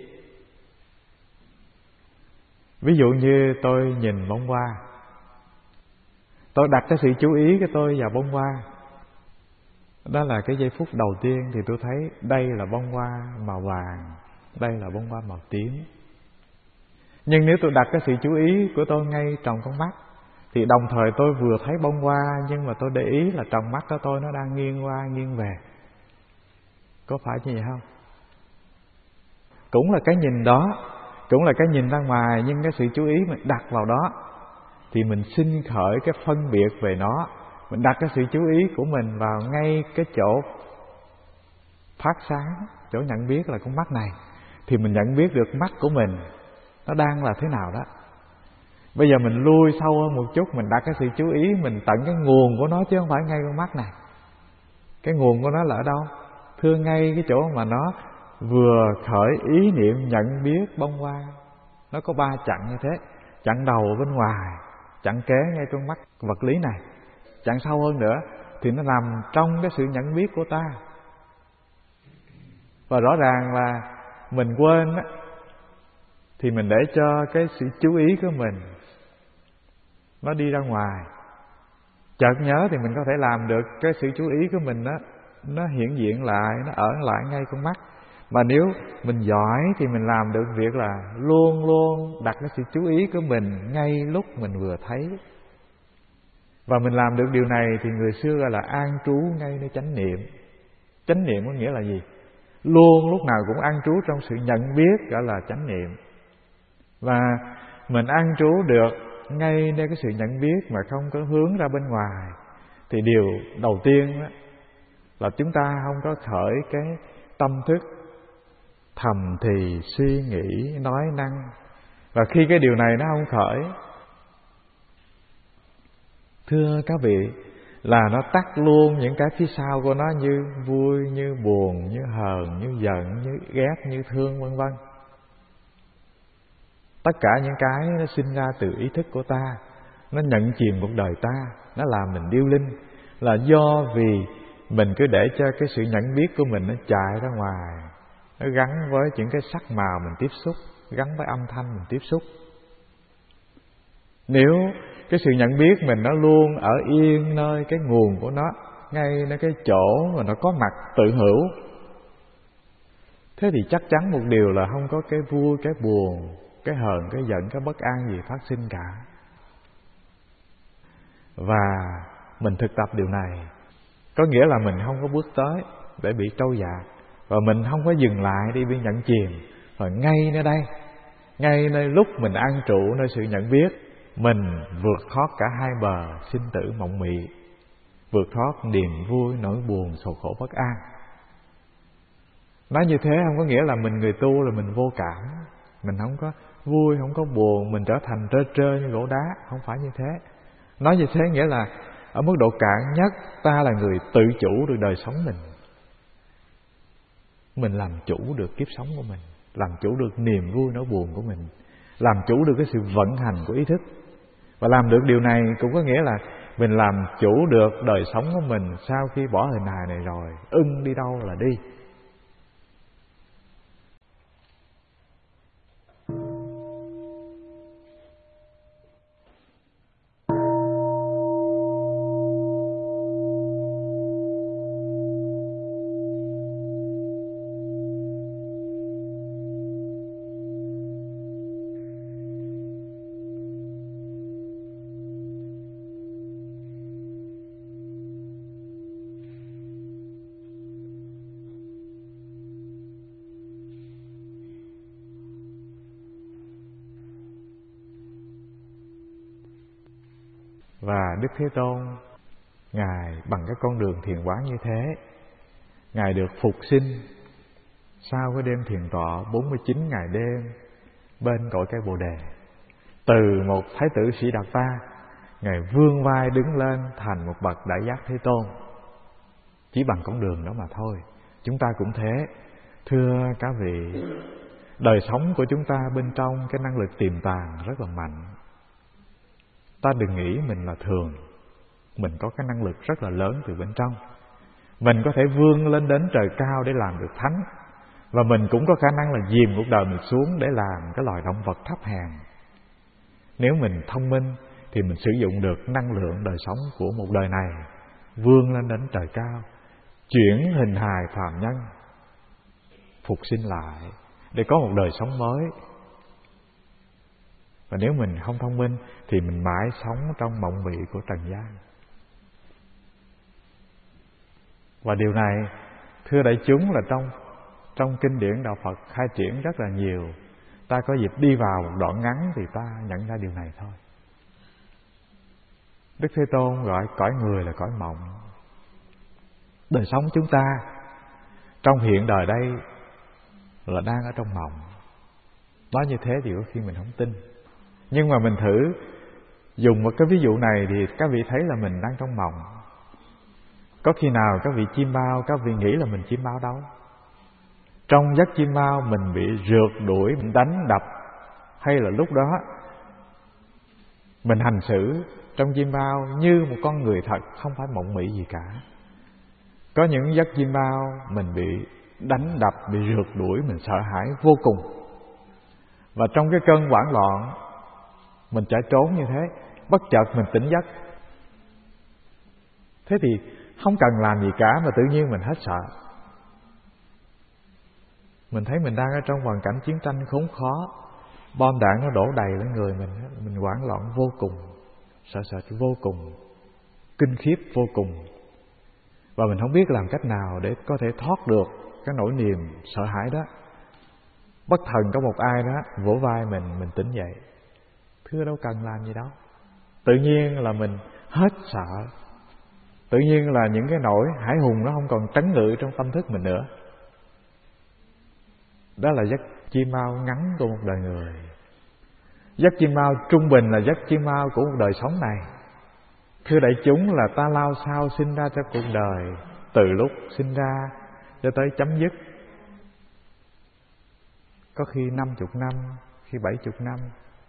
Ví dụ như tôi nhìn bông hoa, tôi đặt cái sự chú ý của tôi vào bông hoa. Đó là cái giây phút đầu tiên thì tôi thấy đây là bông hoa màu vàng, đây là bông hoa màu tím. Nhưng nếu tôi đặt cái sự chú ý của tôi ngay trong con mắt, thì đồng thời tôi vừa thấy bông hoa, nhưng mà tôi để ý là trong mắt của tôi nó đang nghiêng qua nghiêng về. Có phải như vậy không? Cũng là cái nhìn đó, cũng là cái nhìn ra ngoài, nhưng cái sự chú ý mình đặt vào đó thì mình sinh khởi cái phân biệt về nó. Mình đặt cái sự chú ý của mình vào ngay cái chỗ phát sáng, chỗ nhận biết là con mắt này, thì mình nhận biết được mắt của mình nó đang là thế nào đó. Bây giờ mình lui sâu hơn một chút, mình đặt cái sự chú ý mình tận cái nguồn của nó, chứ không phải ngay con mắt này. Cái nguồn của nó là ở đâu? Thưa, ngay cái chỗ mà nó vừa khởi ý niệm nhận biết bông hoa. Nó có ba chặng như thế. Chặng đầu ở bên ngoài, chặng kế ngay trong mắt vật lý này, chặng sâu hơn nữa thì nó nằm trong cái sự nhận biết của ta. Và rõ ràng là mình quên á, thì mình để cho cái sự chú ý của mình nó đi ra ngoài. Chợt nhớ thì mình có thể làm được cái sự chú ý của mình đó, nó hiện diện lại, nó ở lại ngay con mắt. Mà nếu mình giỏi thì mình làm được việc là luôn luôn đặt cái sự chú ý của mình ngay lúc mình vừa thấy. Và mình làm được điều này thì người xưa gọi là an trú ngay nơi chánh niệm. Chánh niệm có nghĩa là gì? Luôn lúc nào cũng an trú trong sự nhận biết, gọi là chánh niệm. Và mình an trú được ngay nơi cái sự nhận biết mà không có hướng ra bên ngoài, thì điều đầu tiên đó là chúng ta không có khởi cái tâm thức thầm thì suy nghĩ nói năng. Và khi cái điều này nó không khởi, thưa các vị, là nó tắt luôn những cái phía sau của nó, như vui, như buồn, như hờn, như giận, như ghét, như thương, vân vân. Tất cả những cái nó sinh ra từ ý thức của ta, nó nhận chìm cuộc đời ta, nó làm mình điêu linh, là do vì mình cứ để cho cái sự nhận biết của mình nó chạy ra ngoài, nó gắn với những cái sắc màu mình tiếp xúc, gắn với âm thanh mình tiếp xúc. Nếu cái sự nhận biết mình nó luôn ở yên nơi cái nguồn của nó, ngay nơi cái chỗ mà nó có mặt tự hữu, thế thì chắc chắn một điều là không có cái vui, cái buồn, cái hờn, cái giận, cái bất an gì phát sinh cả. Và mình thực tập điều này có nghĩa là mình không có bước tới để bị trôi dạt, và mình không có dừng lại đi bị nhận chìm. Và ngay nơi đây, ngay nơi lúc mình an trụ nơi sự nhận biết, mình vượt thoát cả hai bờ sinh tử mộng mị, vượt thoát niềm vui, nỗi buồn, sầu khổ, bất an. Nói như thế không có nghĩa là mình người tu là mình vô cảm, mình không có vui, không có buồn, mình trở thành trơ trơ như gỗ đá. Không phải như thế. Nói như thế nghĩa là ở mức độ cạn nhất, ta là người tự chủ được đời sống mình. Mình làm chủ được kiếp sống của mình, làm chủ được niềm vui, nỗi buồn của mình, làm chủ được cái sự vận hành của ý thức. Và làm được điều này cũng có nghĩa là mình làm chủ được đời sống của mình sau khi bỏ hình hài này rồi, ưng đi đâu là đi. Và Đức Thế Tôn, Ngài bằng cái con đường thiền quán như thế, Ngài được phục sinh sau cái đêm thiền tọa bốn mươi chín ngày đêm bên cội cây Bồ Đề. Từ một thái tử Sĩ Đạt Ta, Ngài vươn vai đứng lên thành một bậc Đại Giác Thế Tôn, chỉ bằng con đường đó mà thôi. Chúng ta cũng thế. Thưa các vị, đời sống của chúng ta bên trong cái năng lực tiềm tàng rất là mạnh. Ta đừng nghĩ mình là thường. Mình có cái năng lực rất là lớn từ bên trong. Mình có thể vươn lên đến trời cao để làm được thánh. Và mình cũng có khả năng là dìm cuộc đời mình xuống để làm cái loài động vật thấp hèn. Nếu mình thông minh thì mình sử dụng được năng lượng đời sống của một đời này, vươn lên đến trời cao, chuyển hình hài phàm nhân, phục sinh lại để có một đời sống mới. Và nếu mình không thông minh thì mình mãi sống trong mộng mị của trần gian. Và điều này, thưa đại chúng, là trong trong kinh điển đạo Phật khai triển rất là nhiều. Ta có dịp đi vào một đoạn ngắn thì ta nhận ra điều này thôi. Đức Thế Tôn gọi cõi người là cõi mộng. Đời sống chúng ta trong hiện đời đây là đang ở trong mộng. Nói như thế thì có khi mình không tin. Nhưng mà mình thử dùng một cái ví dụ này thì các vị thấy là mình đang trong mộng. Có khi nào các vị chim bao, các vị nghĩ là mình chim bao đâu. Trong giấc chim bao mình bị rượt đuổi, mình đánh đập, hay là lúc đó mình hành xử trong chim bao như một con người thật, không phải mộng mị gì cả. Có những giấc chim bao mình bị đánh đập, bị rượt đuổi, mình sợ hãi vô cùng. Và trong cái cơn hoảng loạn mình chạy trốn như thế, bất chợt mình tỉnh giấc. Thế thì không cần làm gì cả mà tự nhiên mình hết sợ. Mình thấy mình đang ở trong hoàn cảnh chiến tranh khốn khó, bom đạn nó đổ đầy lên người mình, mình hoảng loạn vô cùng, sợ sệt vô cùng, kinh khiếp vô cùng. Và mình không biết làm cách nào để có thể thoát được cái nỗi niềm sợ hãi đó. Bất thần có một ai đó vỗ vai mình, mình tỉnh dậy. Thưa đâu cần làm gì đâu. Tự nhiên là mình hết sợ. Tự nhiên là những cái nỗi hãi hùng nó không còn trấn ngự trong tâm thức mình nữa. Đó là giấc chim bao ngắn của một đời người. Giấc chim bao trung bình là giấc chim bao của một đời sống này. Thưa đại chúng, là ta lao sao sinh ra trong cuộc đời, từ lúc sinh ra cho tới chấm dứt. Có khi năm chục năm, khi bảy chục năm.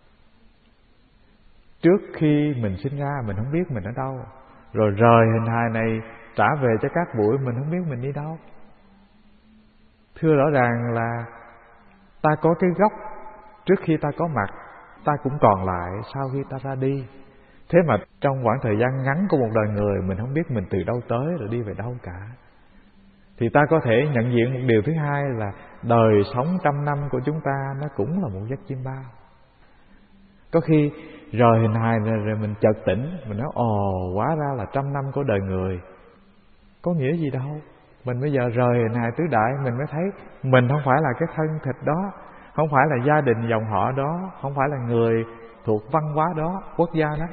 Trước khi mình sinh ra mình không biết mình ở đâu. Rồi rời hình hài này trả về cho các bụi, mình không biết mình đi đâu. Thưa rõ ràng là ta có cái gốc trước khi ta có mặt, ta cũng còn lại sau khi ta ra đi. Thế mà trong khoảng thời gian ngắn của một đời người, mình không biết mình từ đâu tới rồi đi về đâu cả. Thì ta có thể nhận diện một điều thứ hai là đời sống trăm năm của chúng ta nó cũng là một giấc chim bao. Có khi rời hình hài rồi, rồi mình chợt tỉnh, mình nói ồ, hóa ra là trăm năm của đời người. Có nghĩa gì đâu. Mình bây giờ rời hình hài tứ đại, mình mới thấy mình không phải là cái thân thịt đó, không phải là gia đình dòng họ đó, không phải là người thuộc văn hóa đó, quốc gia đó.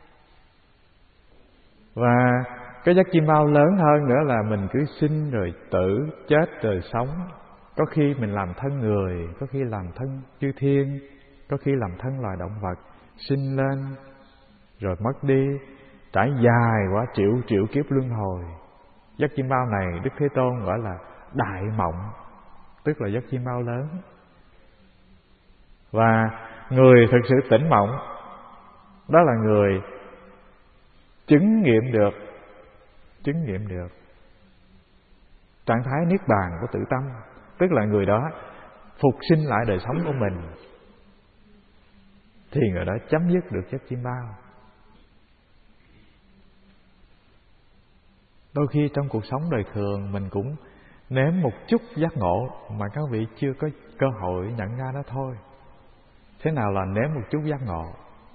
Và cái giấc chim bao lớn hơn nữa là mình cứ sinh rồi tử, chết rồi sống. Có khi mình làm thân người, có khi làm thân chư thiên, có khi làm thân loài động vật, sinh lên rồi mất đi, trải dài quá triệu triệu kiếp luân hồi. Giấc chim bao này Đức Thế Tôn gọi là đại mộng, tức là giấc chim bao lớn. Và người thực sự tỉnh mộng, đó là người chứng nghiệm được chứng nghiệm được trạng thái niết bàn của tự tâm, tức là người đó phục sinh lại đời sống của mình, thì người đó chấm dứt được giấc chim bao. Đôi khi trong cuộc sống đời thường mình cũng nếm một chút giác ngộ mà các vị chưa có cơ hội nhận ra đó thôi. Thế nào là nếm một chút giác ngộ?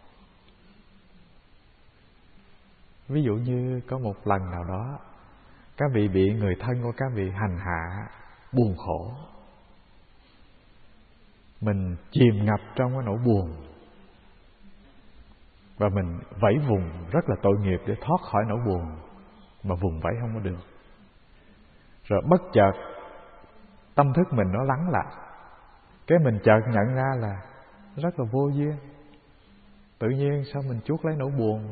Ví dụ như có một lần nào đó các vị bị người thân của các vị hành hạ, buồn khổ, mình chìm ngập trong cái nỗi buồn. Và mình vẫy vùng rất là tội nghiệp để thoát khỏi nỗi buồn, mà vùng vẫy không có được. Rồi bất chợt tâm thức mình nó lắng lại, cái mình chợt nhận ra là rất là vô duyên. Tự nhiên sao mình chuốc lấy nỗi buồn,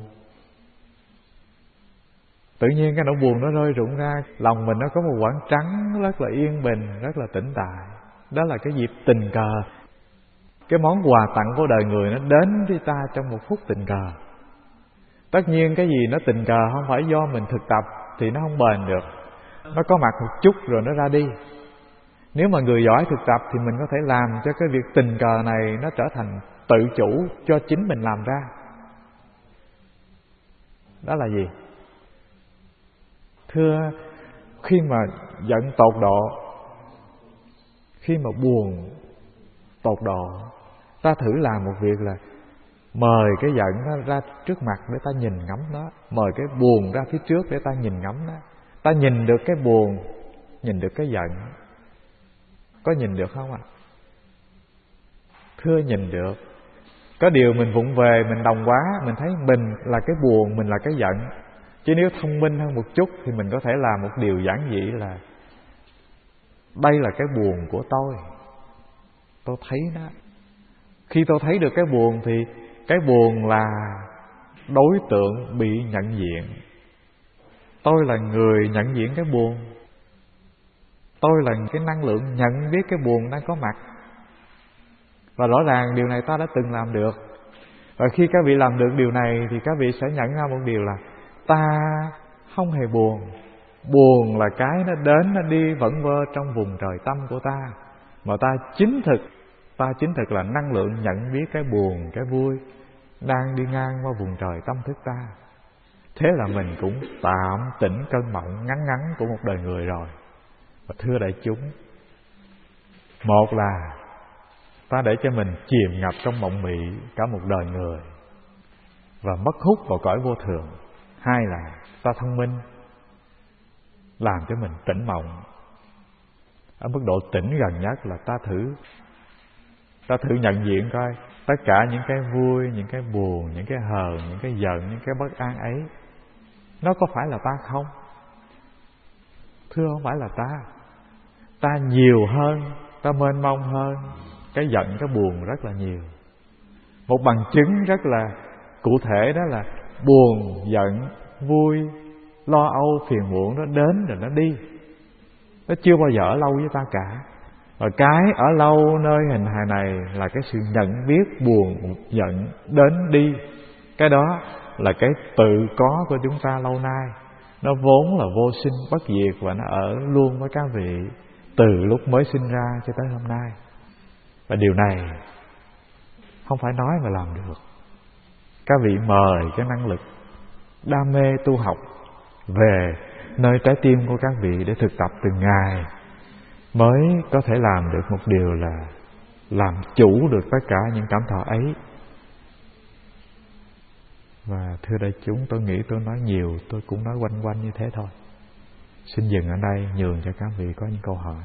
tự nhiên cái nỗi buồn nó rơi rụng ra, lòng mình nó có một khoảng trắng rất là yên bình, rất là tĩnh tại. Đó là cái dịp tình cờ. Cái món quà tặng của đời người nó đến với ta trong một phút tình cờ. Tất nhiên cái gì nó tình cờ không phải do mình thực tập thì nó không bền được. Nó có mặt một chút rồi nó ra đi. Nếu mà người giỏi thực tập thì mình có thể làm cho cái việc tình cờ này nó trở thành tự chủ cho chính mình làm ra. Đó là gì? Thưa, khi mà giận tột độ, khi mà buồn tột độ, ta thử làm một việc là mời cái giận nó ra trước mặt để ta nhìn ngắm nó, mời cái buồn ra phía trước để ta nhìn ngắm nó. Ta nhìn được cái buồn, nhìn được cái giận. Có nhìn được không ạ? À? Thưa, nhìn được. Có điều mình vụng về, mình đồng quá, mình thấy mình là cái buồn, mình là cái giận. Chứ nếu thông minh hơn một chút thì mình có thể làm một điều giản dị là đây là cái buồn của tôi, tôi thấy nó. Khi tôi thấy được cái buồn thì cái buồn là đối tượng bị nhận diện. Tôi là người nhận diện cái buồn. Tôi là cái năng lượng nhận biết cái buồn đang có mặt. Và rõ ràng điều này ta đã từng làm được. Và khi các vị làm được điều này thì các vị sẽ nhận ra một điều là ta không hề buồn. Buồn là cái nó đến, nó đi vẩn vơ trong vùng trời tâm của ta. Mà ta chính thực, ta chính thực là năng lượng nhận biết cái buồn, cái vui đang đi ngang qua vùng trời tâm thức ta. Thế là mình cũng tạm tỉnh cơn mộng ngắn ngắn của một đời người rồi. Và thưa đại chúng, một là ta để cho mình chìm ngập trong mộng mị cả một đời người và mất hút vào cõi vô thường. Hai là ta thông minh, làm cho mình tỉnh mộng. Ở mức độ tỉnh gần nhất là ta thử Ta thử nhận diện coi tất cả những cái vui, những cái buồn, những cái hờn, những cái giận, những cái bất an ấy, nó có phải là ta không? Thưa, không phải là ta. Ta nhiều hơn, ta mênh mông hơn. Cái giận, cái buồn rất là nhiều. Một bằng chứng rất là cụ thể đó là buồn, giận, vui, lo âu, phiền muộn nó đến rồi nó đi. Nó chưa bao giờ ở lâu với ta cả. Và cái ở lâu nơi hình hài này là cái sự nhận biết buồn, giận, đến đi. Cái đó là cái tự có của chúng ta lâu nay. Nó vốn là vô sinh, bất diệt và nó ở luôn với các vị từ lúc mới sinh ra cho tới hôm nay. Và điều này không phải nói mà làm được. Các vị mời cái năng lực đam mê tu học về nơi trái tim của các vị để thực tập từng ngày, mới có thể làm được một điều là làm chủ được tất cả những cảm thọ ấy. Và thưa đại chúng, tôi nghĩ tôi nói nhiều, tôi cũng nói quanh quanh như thế thôi. Xin dừng ở đây, nhường cho các vị có những câu hỏi.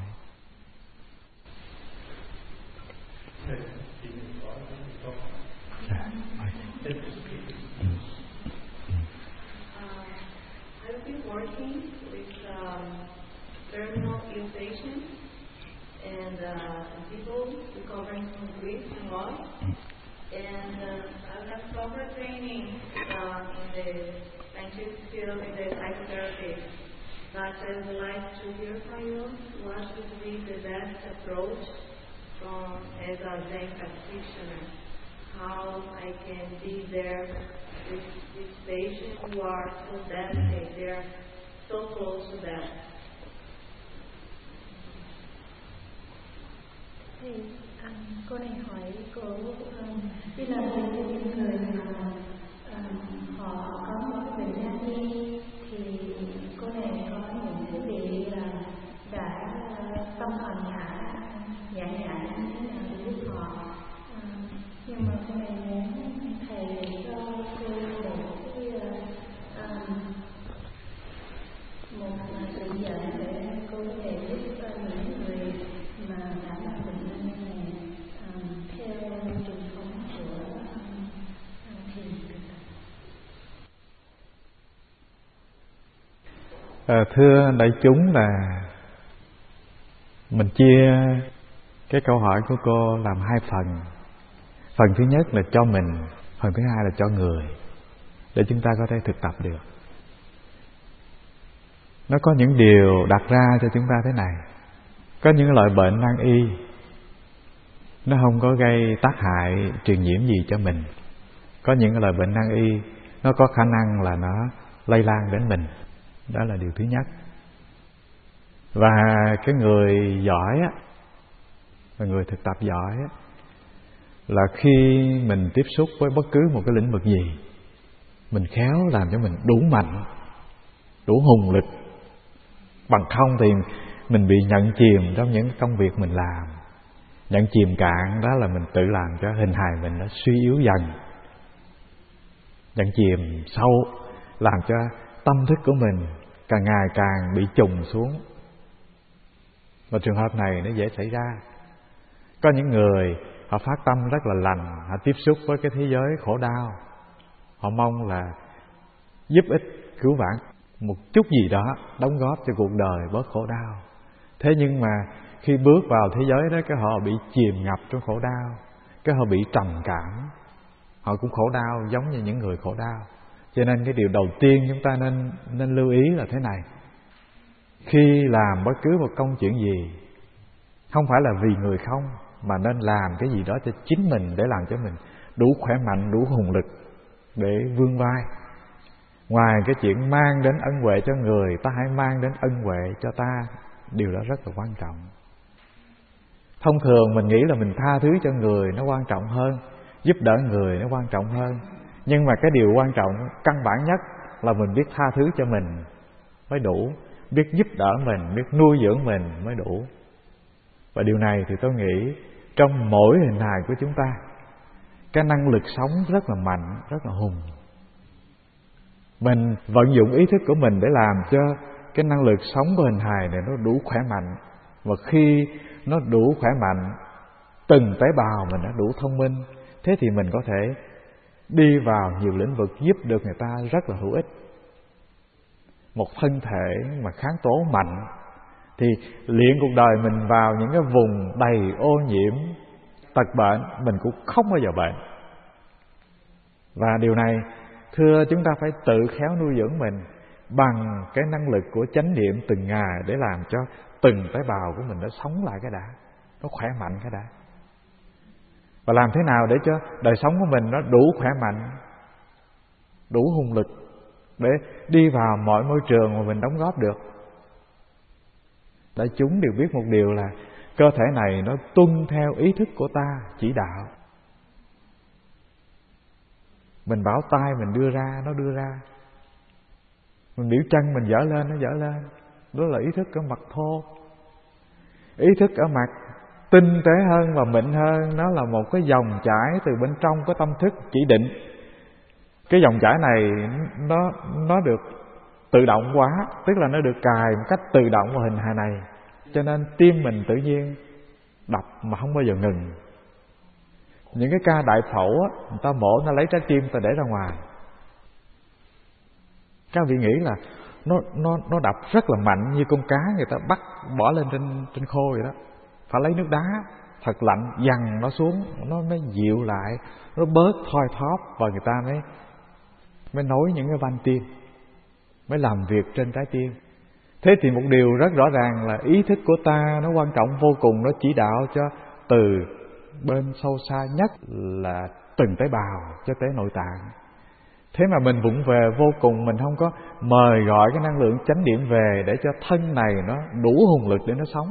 Terminal ill patients and uh, people recovering from grief and loss. And uh, I have proper training uh, in the scientific field, in the psychotherapy. But I would like to hear from you what would be the best approach from as a Zen practitioner. How I can be there with these patients who are so delicate, they are so close to death. Thì um, cô này hỏi cô um, đi làm việc với những người mà um, họ có một bệnh nan y, thì cô này có những cái vị là đã uh, tâm hoàn nhã giải nhã như thế nào để giúp họ. Um, nhưng mà cô này muốn thầy cho cô một cái uh, um, một sự dẫn để cô có thể giúp uh, những người mà đã mắc bệnh nan y này um, theo truyền thống của À, thưa đại chúng, là mình chia cái câu hỏi của cô làm hai phần. Phần thứ nhất là cho mình, phần thứ hai là cho người, để chúng ta có thể thực tập được. Nó có những điều đặt ra cho chúng ta thế này. Có những loại bệnh nan y, nó không có gây tác hại truyền nhiễm gì cho mình. Có những loại bệnh nan y, nó có khả năng là nó lây lan đến mình. Đó là điều thứ nhất. Và cái người giỏi á, là người thực tập giỏi á, là khi mình tiếp xúc với bất cứ một cái lĩnh vực gì, mình khéo làm cho mình đủ mạnh, đủ hùng lực. Bằng không thì mình bị nhận chìm trong những công việc mình làm. Nhận chìm cạn đó là mình tự làm cho hình hài mình nó suy yếu dần. Nhận chìm sâu làm cho tâm thức của mình càng ngày càng bị trùng xuống. Và trường hợp này nó dễ xảy ra. Có những người họ phát tâm rất là lành, họ tiếp xúc với cái thế giới khổ đau, họ mong là giúp ích cứu vãn một chút gì đó, đóng góp cho cuộc đời bớt khổ đau. Thế nhưng mà khi bước vào thế giới đó, cái họ bị chìm ngập trong khổ đau, cái họ bị trầm cảm, họ cũng khổ đau giống như những người khổ đau. Cho nên cái điều đầu tiên chúng ta nên nên lưu ý là thế này: khi làm bất cứ một công chuyện gì, không phải là vì người không, mà nên làm cái gì đó cho chính mình, để làm cho mình đủ khỏe mạnh, đủ hùng lực để vươn vai. Ngoài cái chuyện mang đến ân huệ cho người, ta hãy mang đến ân huệ cho ta. Điều đó rất là quan trọng. Thông thường mình nghĩ là mình tha thứ cho người nó quan trọng hơn, giúp đỡ người nó quan trọng hơn. Nhưng mà cái điều quan trọng, căn bản nhất là mình biết tha thứ cho mình mới đủ, biết giúp đỡ mình, biết nuôi dưỡng mình mới đủ. Và điều này thì tôi nghĩ trong mỗi hình hài của chúng ta, cái năng lực sống rất là mạnh, rất là hùng. Mình vận dụng ý thức của mình để làm cho cái năng lực sống của hình hài này nó đủ khỏe mạnh. Và khi nó đủ khỏe mạnh, từng tế bào mình đã đủ thông minh, thế thì mình có thể đi vào nhiều lĩnh vực giúp được người ta rất là hữu ích. Một thân thể mà kháng tố mạnh thì luyện cuộc đời mình vào những cái vùng đầy ô nhiễm, tật bệnh, mình cũng không bao giờ bệnh. Và điều này thưa chúng ta phải tự khéo nuôi dưỡng mình bằng cái năng lực của chánh niệm từng ngày, để làm cho từng tế bào của mình nó sống lại cái đã, nó khỏe mạnh cái đã. Và làm thế nào để cho đời sống của mình nó đủ khỏe mạnh, đủ hùng lực để đi vào mọi môi trường mà mình đóng góp được. Đại chúng đều biết một điều là cơ thể này nó tuân theo ý thức của ta chỉ đạo. Mình bảo tay mình đưa ra, nó đưa ra. Mình biểu chân mình dở lên, nó dở lên. Đó là ý thức ở mặt thô. Ý thức ở mặt tinh tế hơn và mịn hơn, nó là một cái dòng chảy từ bên trong có tâm thức chỉ định. Cái dòng chảy này nó nó được tự động quá, tức là nó được cài một cách tự động vào hình hài này. Cho nên tim mình tự nhiên đập mà không bao giờ ngừng. Những cái ca đại phẫu á, người ta mổ, người ta lấy trái tim, người ta để ra ngoài. Các vị nghĩ là nó nó nó đập rất là mạnh, như con cá người ta bắt bỏ lên trên trên khô vậy đó. Phải lấy nước đá thật lạnh dằn nó xuống, nó mới dịu lại, nó bớt thoi thóp, và người ta mới mới nối những cái van tim, mới làm việc trên trái tim. Thế thì một điều rất rõ ràng là ý thức của ta nó quan trọng vô cùng, nó chỉ đạo cho từ bên sâu xa nhất là từng tế bào cho tới nội tạng. Thế mà mình vụng về vô cùng, mình không có mời gọi cái năng lượng chánh niệm về để cho thân này nó đủ hùng lực để nó sống.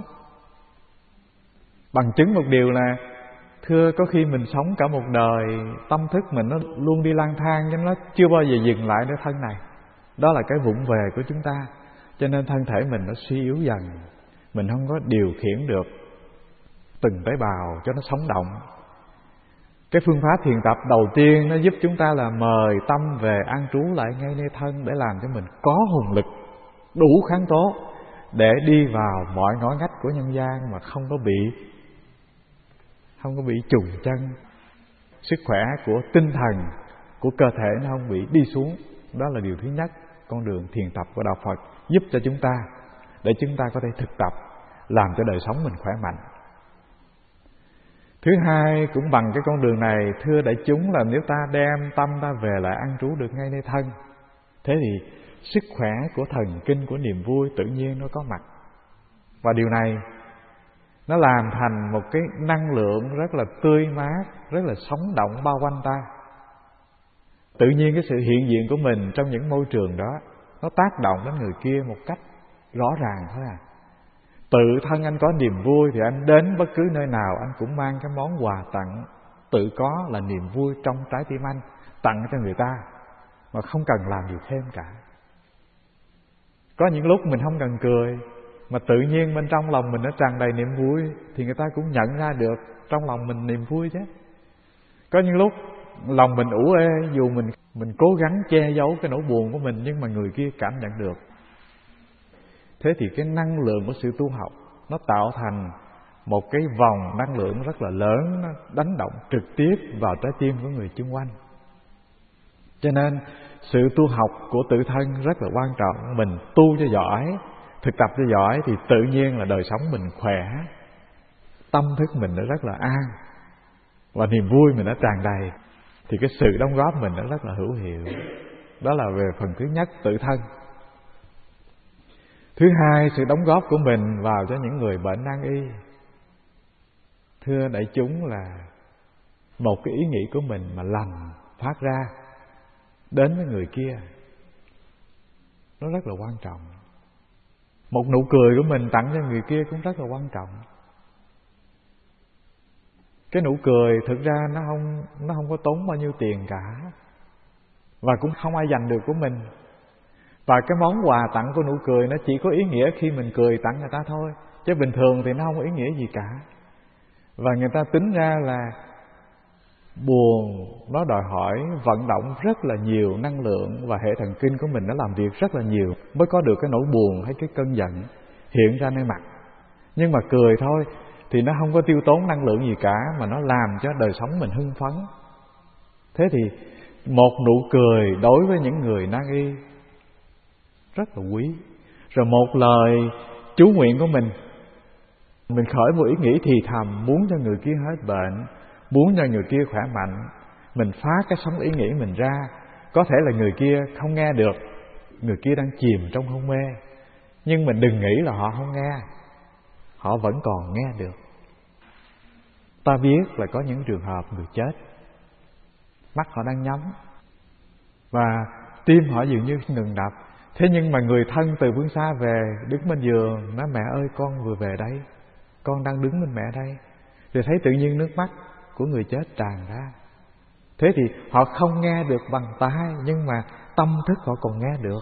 Bằng chứng một điều là, thưa, có khi mình sống cả một đời, tâm thức mình nó luôn đi lang thang, nhưng nó chưa bao giờ dừng lại nơi thân này. Đó là cái vụng về của chúng ta. Cho nên thân thể mình nó suy yếu dần, mình không có điều khiển được từng tế bào cho nó sống động. Cái phương pháp thiền tập đầu tiên nó giúp chúng ta là mời tâm về an trú lại ngay nơi thân, để làm cho mình có hùng lực, đủ kháng tố để đi vào mọi ngõ ngách của nhân gian mà không có bị không có bị trùng chân. Sức khỏe của tinh thần, của cơ thể nó không bị đi xuống. Đó là điều thứ nhất. con đường thiền tập của Đạo Phật, giúp cho chúng ta để chúng ta có thể thực tập làm cho đời sống mình khỏe mạnh. Thứ hai, cũng bằng cái con đường này, thưa đại chúng, là nếu ta đem tâm ta về lại an trú được ngay nơi thân, thế thì sức khỏe của thần kinh, của niềm vui tự nhiên nó có mặt. Và điều này nó làm thành một cái năng lượng rất là tươi mát, rất là sống động bao quanh ta. Tự nhiên cái sự hiện diện của mình trong những môi trường đó nó tác động đến người kia một cách rõ ràng thôi à. Tự thân anh có niềm vui thì anh đến bất cứ nơi nào anh cũng mang cái món quà tặng tự có là niềm vui trong trái tim anh, tặng cho người ta mà không cần làm gì thêm cả. Có những lúc mình không cần cười mà tự nhiên bên trong lòng mình nó tràn đầy niềm vui thì người ta cũng nhận ra được trong lòng mình niềm vui chứ. Có những lúc lòng mình ủ ê, dù mình mình cố gắng che giấu cái nỗi buồn của mình nhưng mà người kia cảm nhận được. Thế thì cái năng lượng của sự tu học nó tạo thành một cái vòng năng lượng rất là lớn, nó đánh động trực tiếp vào trái tim của người xung quanh. Cho nên sự tu học của tự thân rất là quan trọng. Mình tu cho giỏi, thực tập cho giỏi thì tự nhiên là đời sống mình khỏe, tâm thức mình nó rất là an và niềm vui mình nó tràn đầy. Thì cái sự đóng góp mình nó rất là hữu hiệu. Đó là về phần thứ nhất, tự thân. Thứ hai, sự đóng góp của mình vào cho những người bệnh nan y. Thưa đại chúng, là một cái ý nghĩ của mình mà lành phát ra đến với người kia, nó rất là quan trọng. Một nụ cười của mình tặng cho người kia cũng rất là quan trọng. Cái nụ cười thực ra nó không nó không có tốn bao nhiêu tiền cả, và cũng không ai giành được của mình. Và cái món quà tặng của nụ cười nó chỉ có ý nghĩa khi mình cười tặng người ta thôi, chứ bình thường thì nó không có ý nghĩa gì cả. Và người ta tính ra là buồn nó đòi hỏi vận động rất là nhiều năng lượng, và hệ thần kinh của mình nó làm việc rất là nhiều mới có được cái nỗi buồn hay cái cơn giận hiện ra nơi mặt. Nhưng mà cười thôi thì nó không có tiêu tốn năng lượng gì cả, mà nó làm cho đời sống mình hưng phấn. Thế thì một nụ cười đối với những người nan y rất là quý. Rồi một lời chú nguyện của mình, mình khởi một ý nghĩ thì thầm muốn cho người kia hết bệnh, muốn cho người kia khỏe mạnh. Mình phá cái sống ý nghĩ mình ra. Có thể là người kia không nghe được, người kia đang chìm trong hôn mê, nhưng mình đừng nghĩ là họ không nghe, họ vẫn còn nghe được. Ta biết là có những trường hợp người chết, mắt họ đang nhắm và tim họ dường như ngừng đập. Thế nhưng mà người thân từ phương xa về, đứng bên giường, nói mẹ ơi con vừa về đây, con đang đứng bên mẹ đây. Rồi thấy tự nhiên nước mắt của người chết tràn ra. Thế thì họ không nghe được bằng tai, nhưng mà tâm thức họ còn nghe được.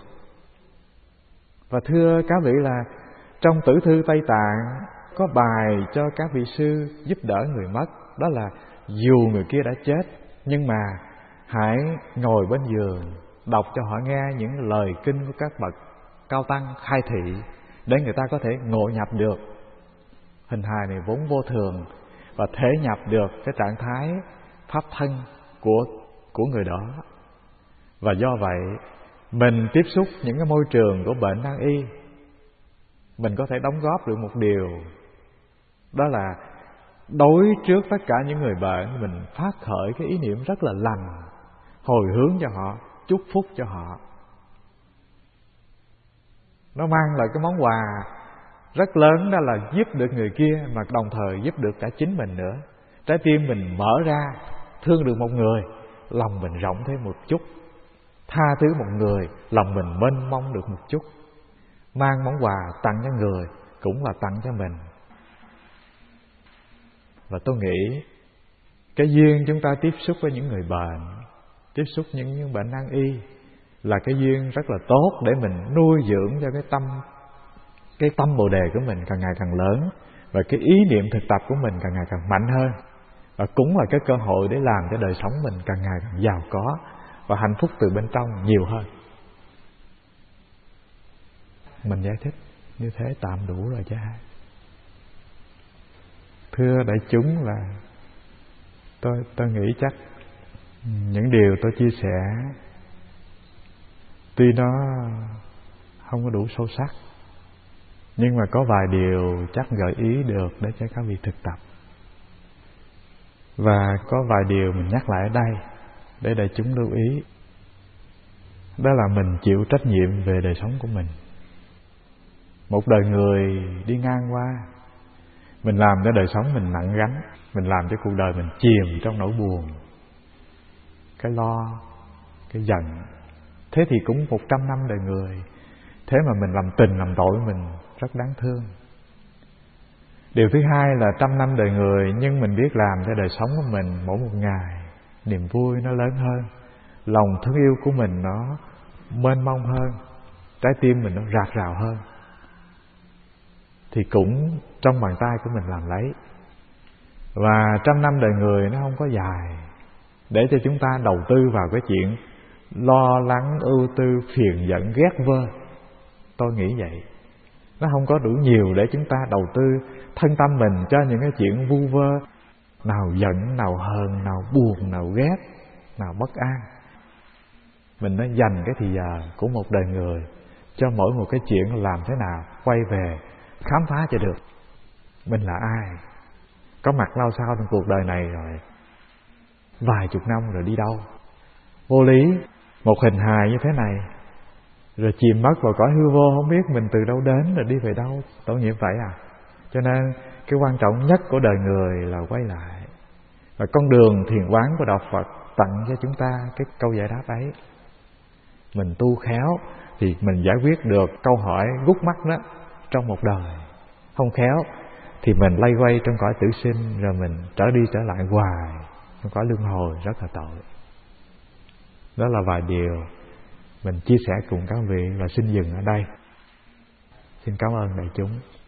Và thưa các vị là trong Tử Thư Tây Tạng có bài cho các vị sư giúp đỡ người mất. Đó là dù người kia đã chết, nhưng mà hãy ngồi bên giường đọc cho họ nghe những lời kinh của các bậc cao tăng khai thị, để người ta có thể ngộ nhập được hình hài này vốn vô thường, và thể nhập được cái trạng thái pháp thân của, của người đó. Và do vậy mình tiếp xúc những cái môi trường của bệnh nan y, mình có thể đóng góp được một điều, đó là đối trước tất cả những người bệnh, mình phát khởi cái ý niệm rất là lành, hồi hướng cho họ, chúc phúc cho họ. Nó mang lại cái món quà rất lớn, đó là giúp được người kia mà đồng thời giúp được cả chính mình nữa. Trái tim mình mở ra, thương được một người, lòng mình rộng thêm một chút. Tha thứ một người, lòng mình mênh mông được một chút. Mang món quà tặng cho người cũng là tặng cho mình. Và tôi nghĩ cái duyên chúng ta tiếp xúc với những người bệnh, tiếp xúc những, những bệnh nan y là cái duyên rất là tốt để mình nuôi dưỡng cho cái tâm cái tâm bồ đề của mình càng ngày càng lớn, và cái ý niệm thực tập của mình càng ngày càng mạnh hơn. Và cũng là cái cơ hội để làm cho đời sống mình càng ngày càng giàu có và hạnh phúc từ bên trong nhiều hơn. Mình giải thích như thế tạm đủ rồi chứ. Thưa đại chúng, là tôi tôi nghĩ chắc những điều tôi chia sẻ Tuy nó không có đủ sâu sắc, nhưng mà có vài điều chắc gợi ý được để cho các vị thực tập. Và có vài điều mình nhắc lại ở đây để đại chúng lưu ý. Đó là mình chịu trách nhiệm về đời sống của mình. Một đời người đi ngang qua, mình làm cho đời sống mình nặng gánh, mình làm cho cuộc đời mình chìm trong nỗi buồn, cái lo, cái giận. Thế thì cũng một trăm năm đời người, thế mà mình làm tình làm tội mình rất đáng thương. Điều thứ hai là trăm năm đời người, nhưng mình biết làm cho đời sống của mình mỗi một ngày niềm vui nó lớn hơn, lòng thương yêu của mình nó mênh mông hơn, trái tim mình nó rạc rào hơn, thì cũng trong bàn tay của mình làm lấy. Và trăm năm đời người nó không có dài để cho chúng ta đầu tư vào cái chuyện lo lắng, ưu tư, phiền giận, ghét vơ. Tôi nghĩ vậy. Nó không có đủ nhiều để chúng ta đầu tư thân tâm mình cho những cái chuyện vu vơ, nào giận, nào hờn, nào buồn, nào ghét, nào bất an. Mình nên dành cái thì giờ của một đời người cho mỗi một cái chuyện làm thế nào quay về khám phá cho được mình là ai, có mặt lao sao trong cuộc đời này rồi, vài chục năm rồi đi đâu. Vô lý, một hình hài như thế này rồi chìm mất vào cõi hư vô, không biết mình từ đâu đến rồi đi về đâu. Tội nghiệp vậy à. Cho nên cái quan trọng nhất của đời người là quay lại. Và con đường thiền quán của Đạo Phật tặng cho chúng ta cái câu giải đáp ấy. Mình tu khéo thì mình giải quyết được câu hỏi gút mắt đó trong một đời. Không khéo thì mình lay quay trong cõi tử sinh, rồi mình trở đi trở lại hoài trong cõi luân hồi, rất là tội. Đó là vài điều mình chia sẻ cùng các vị và xin dừng ở đây. Xin cảm ơn đại chúng.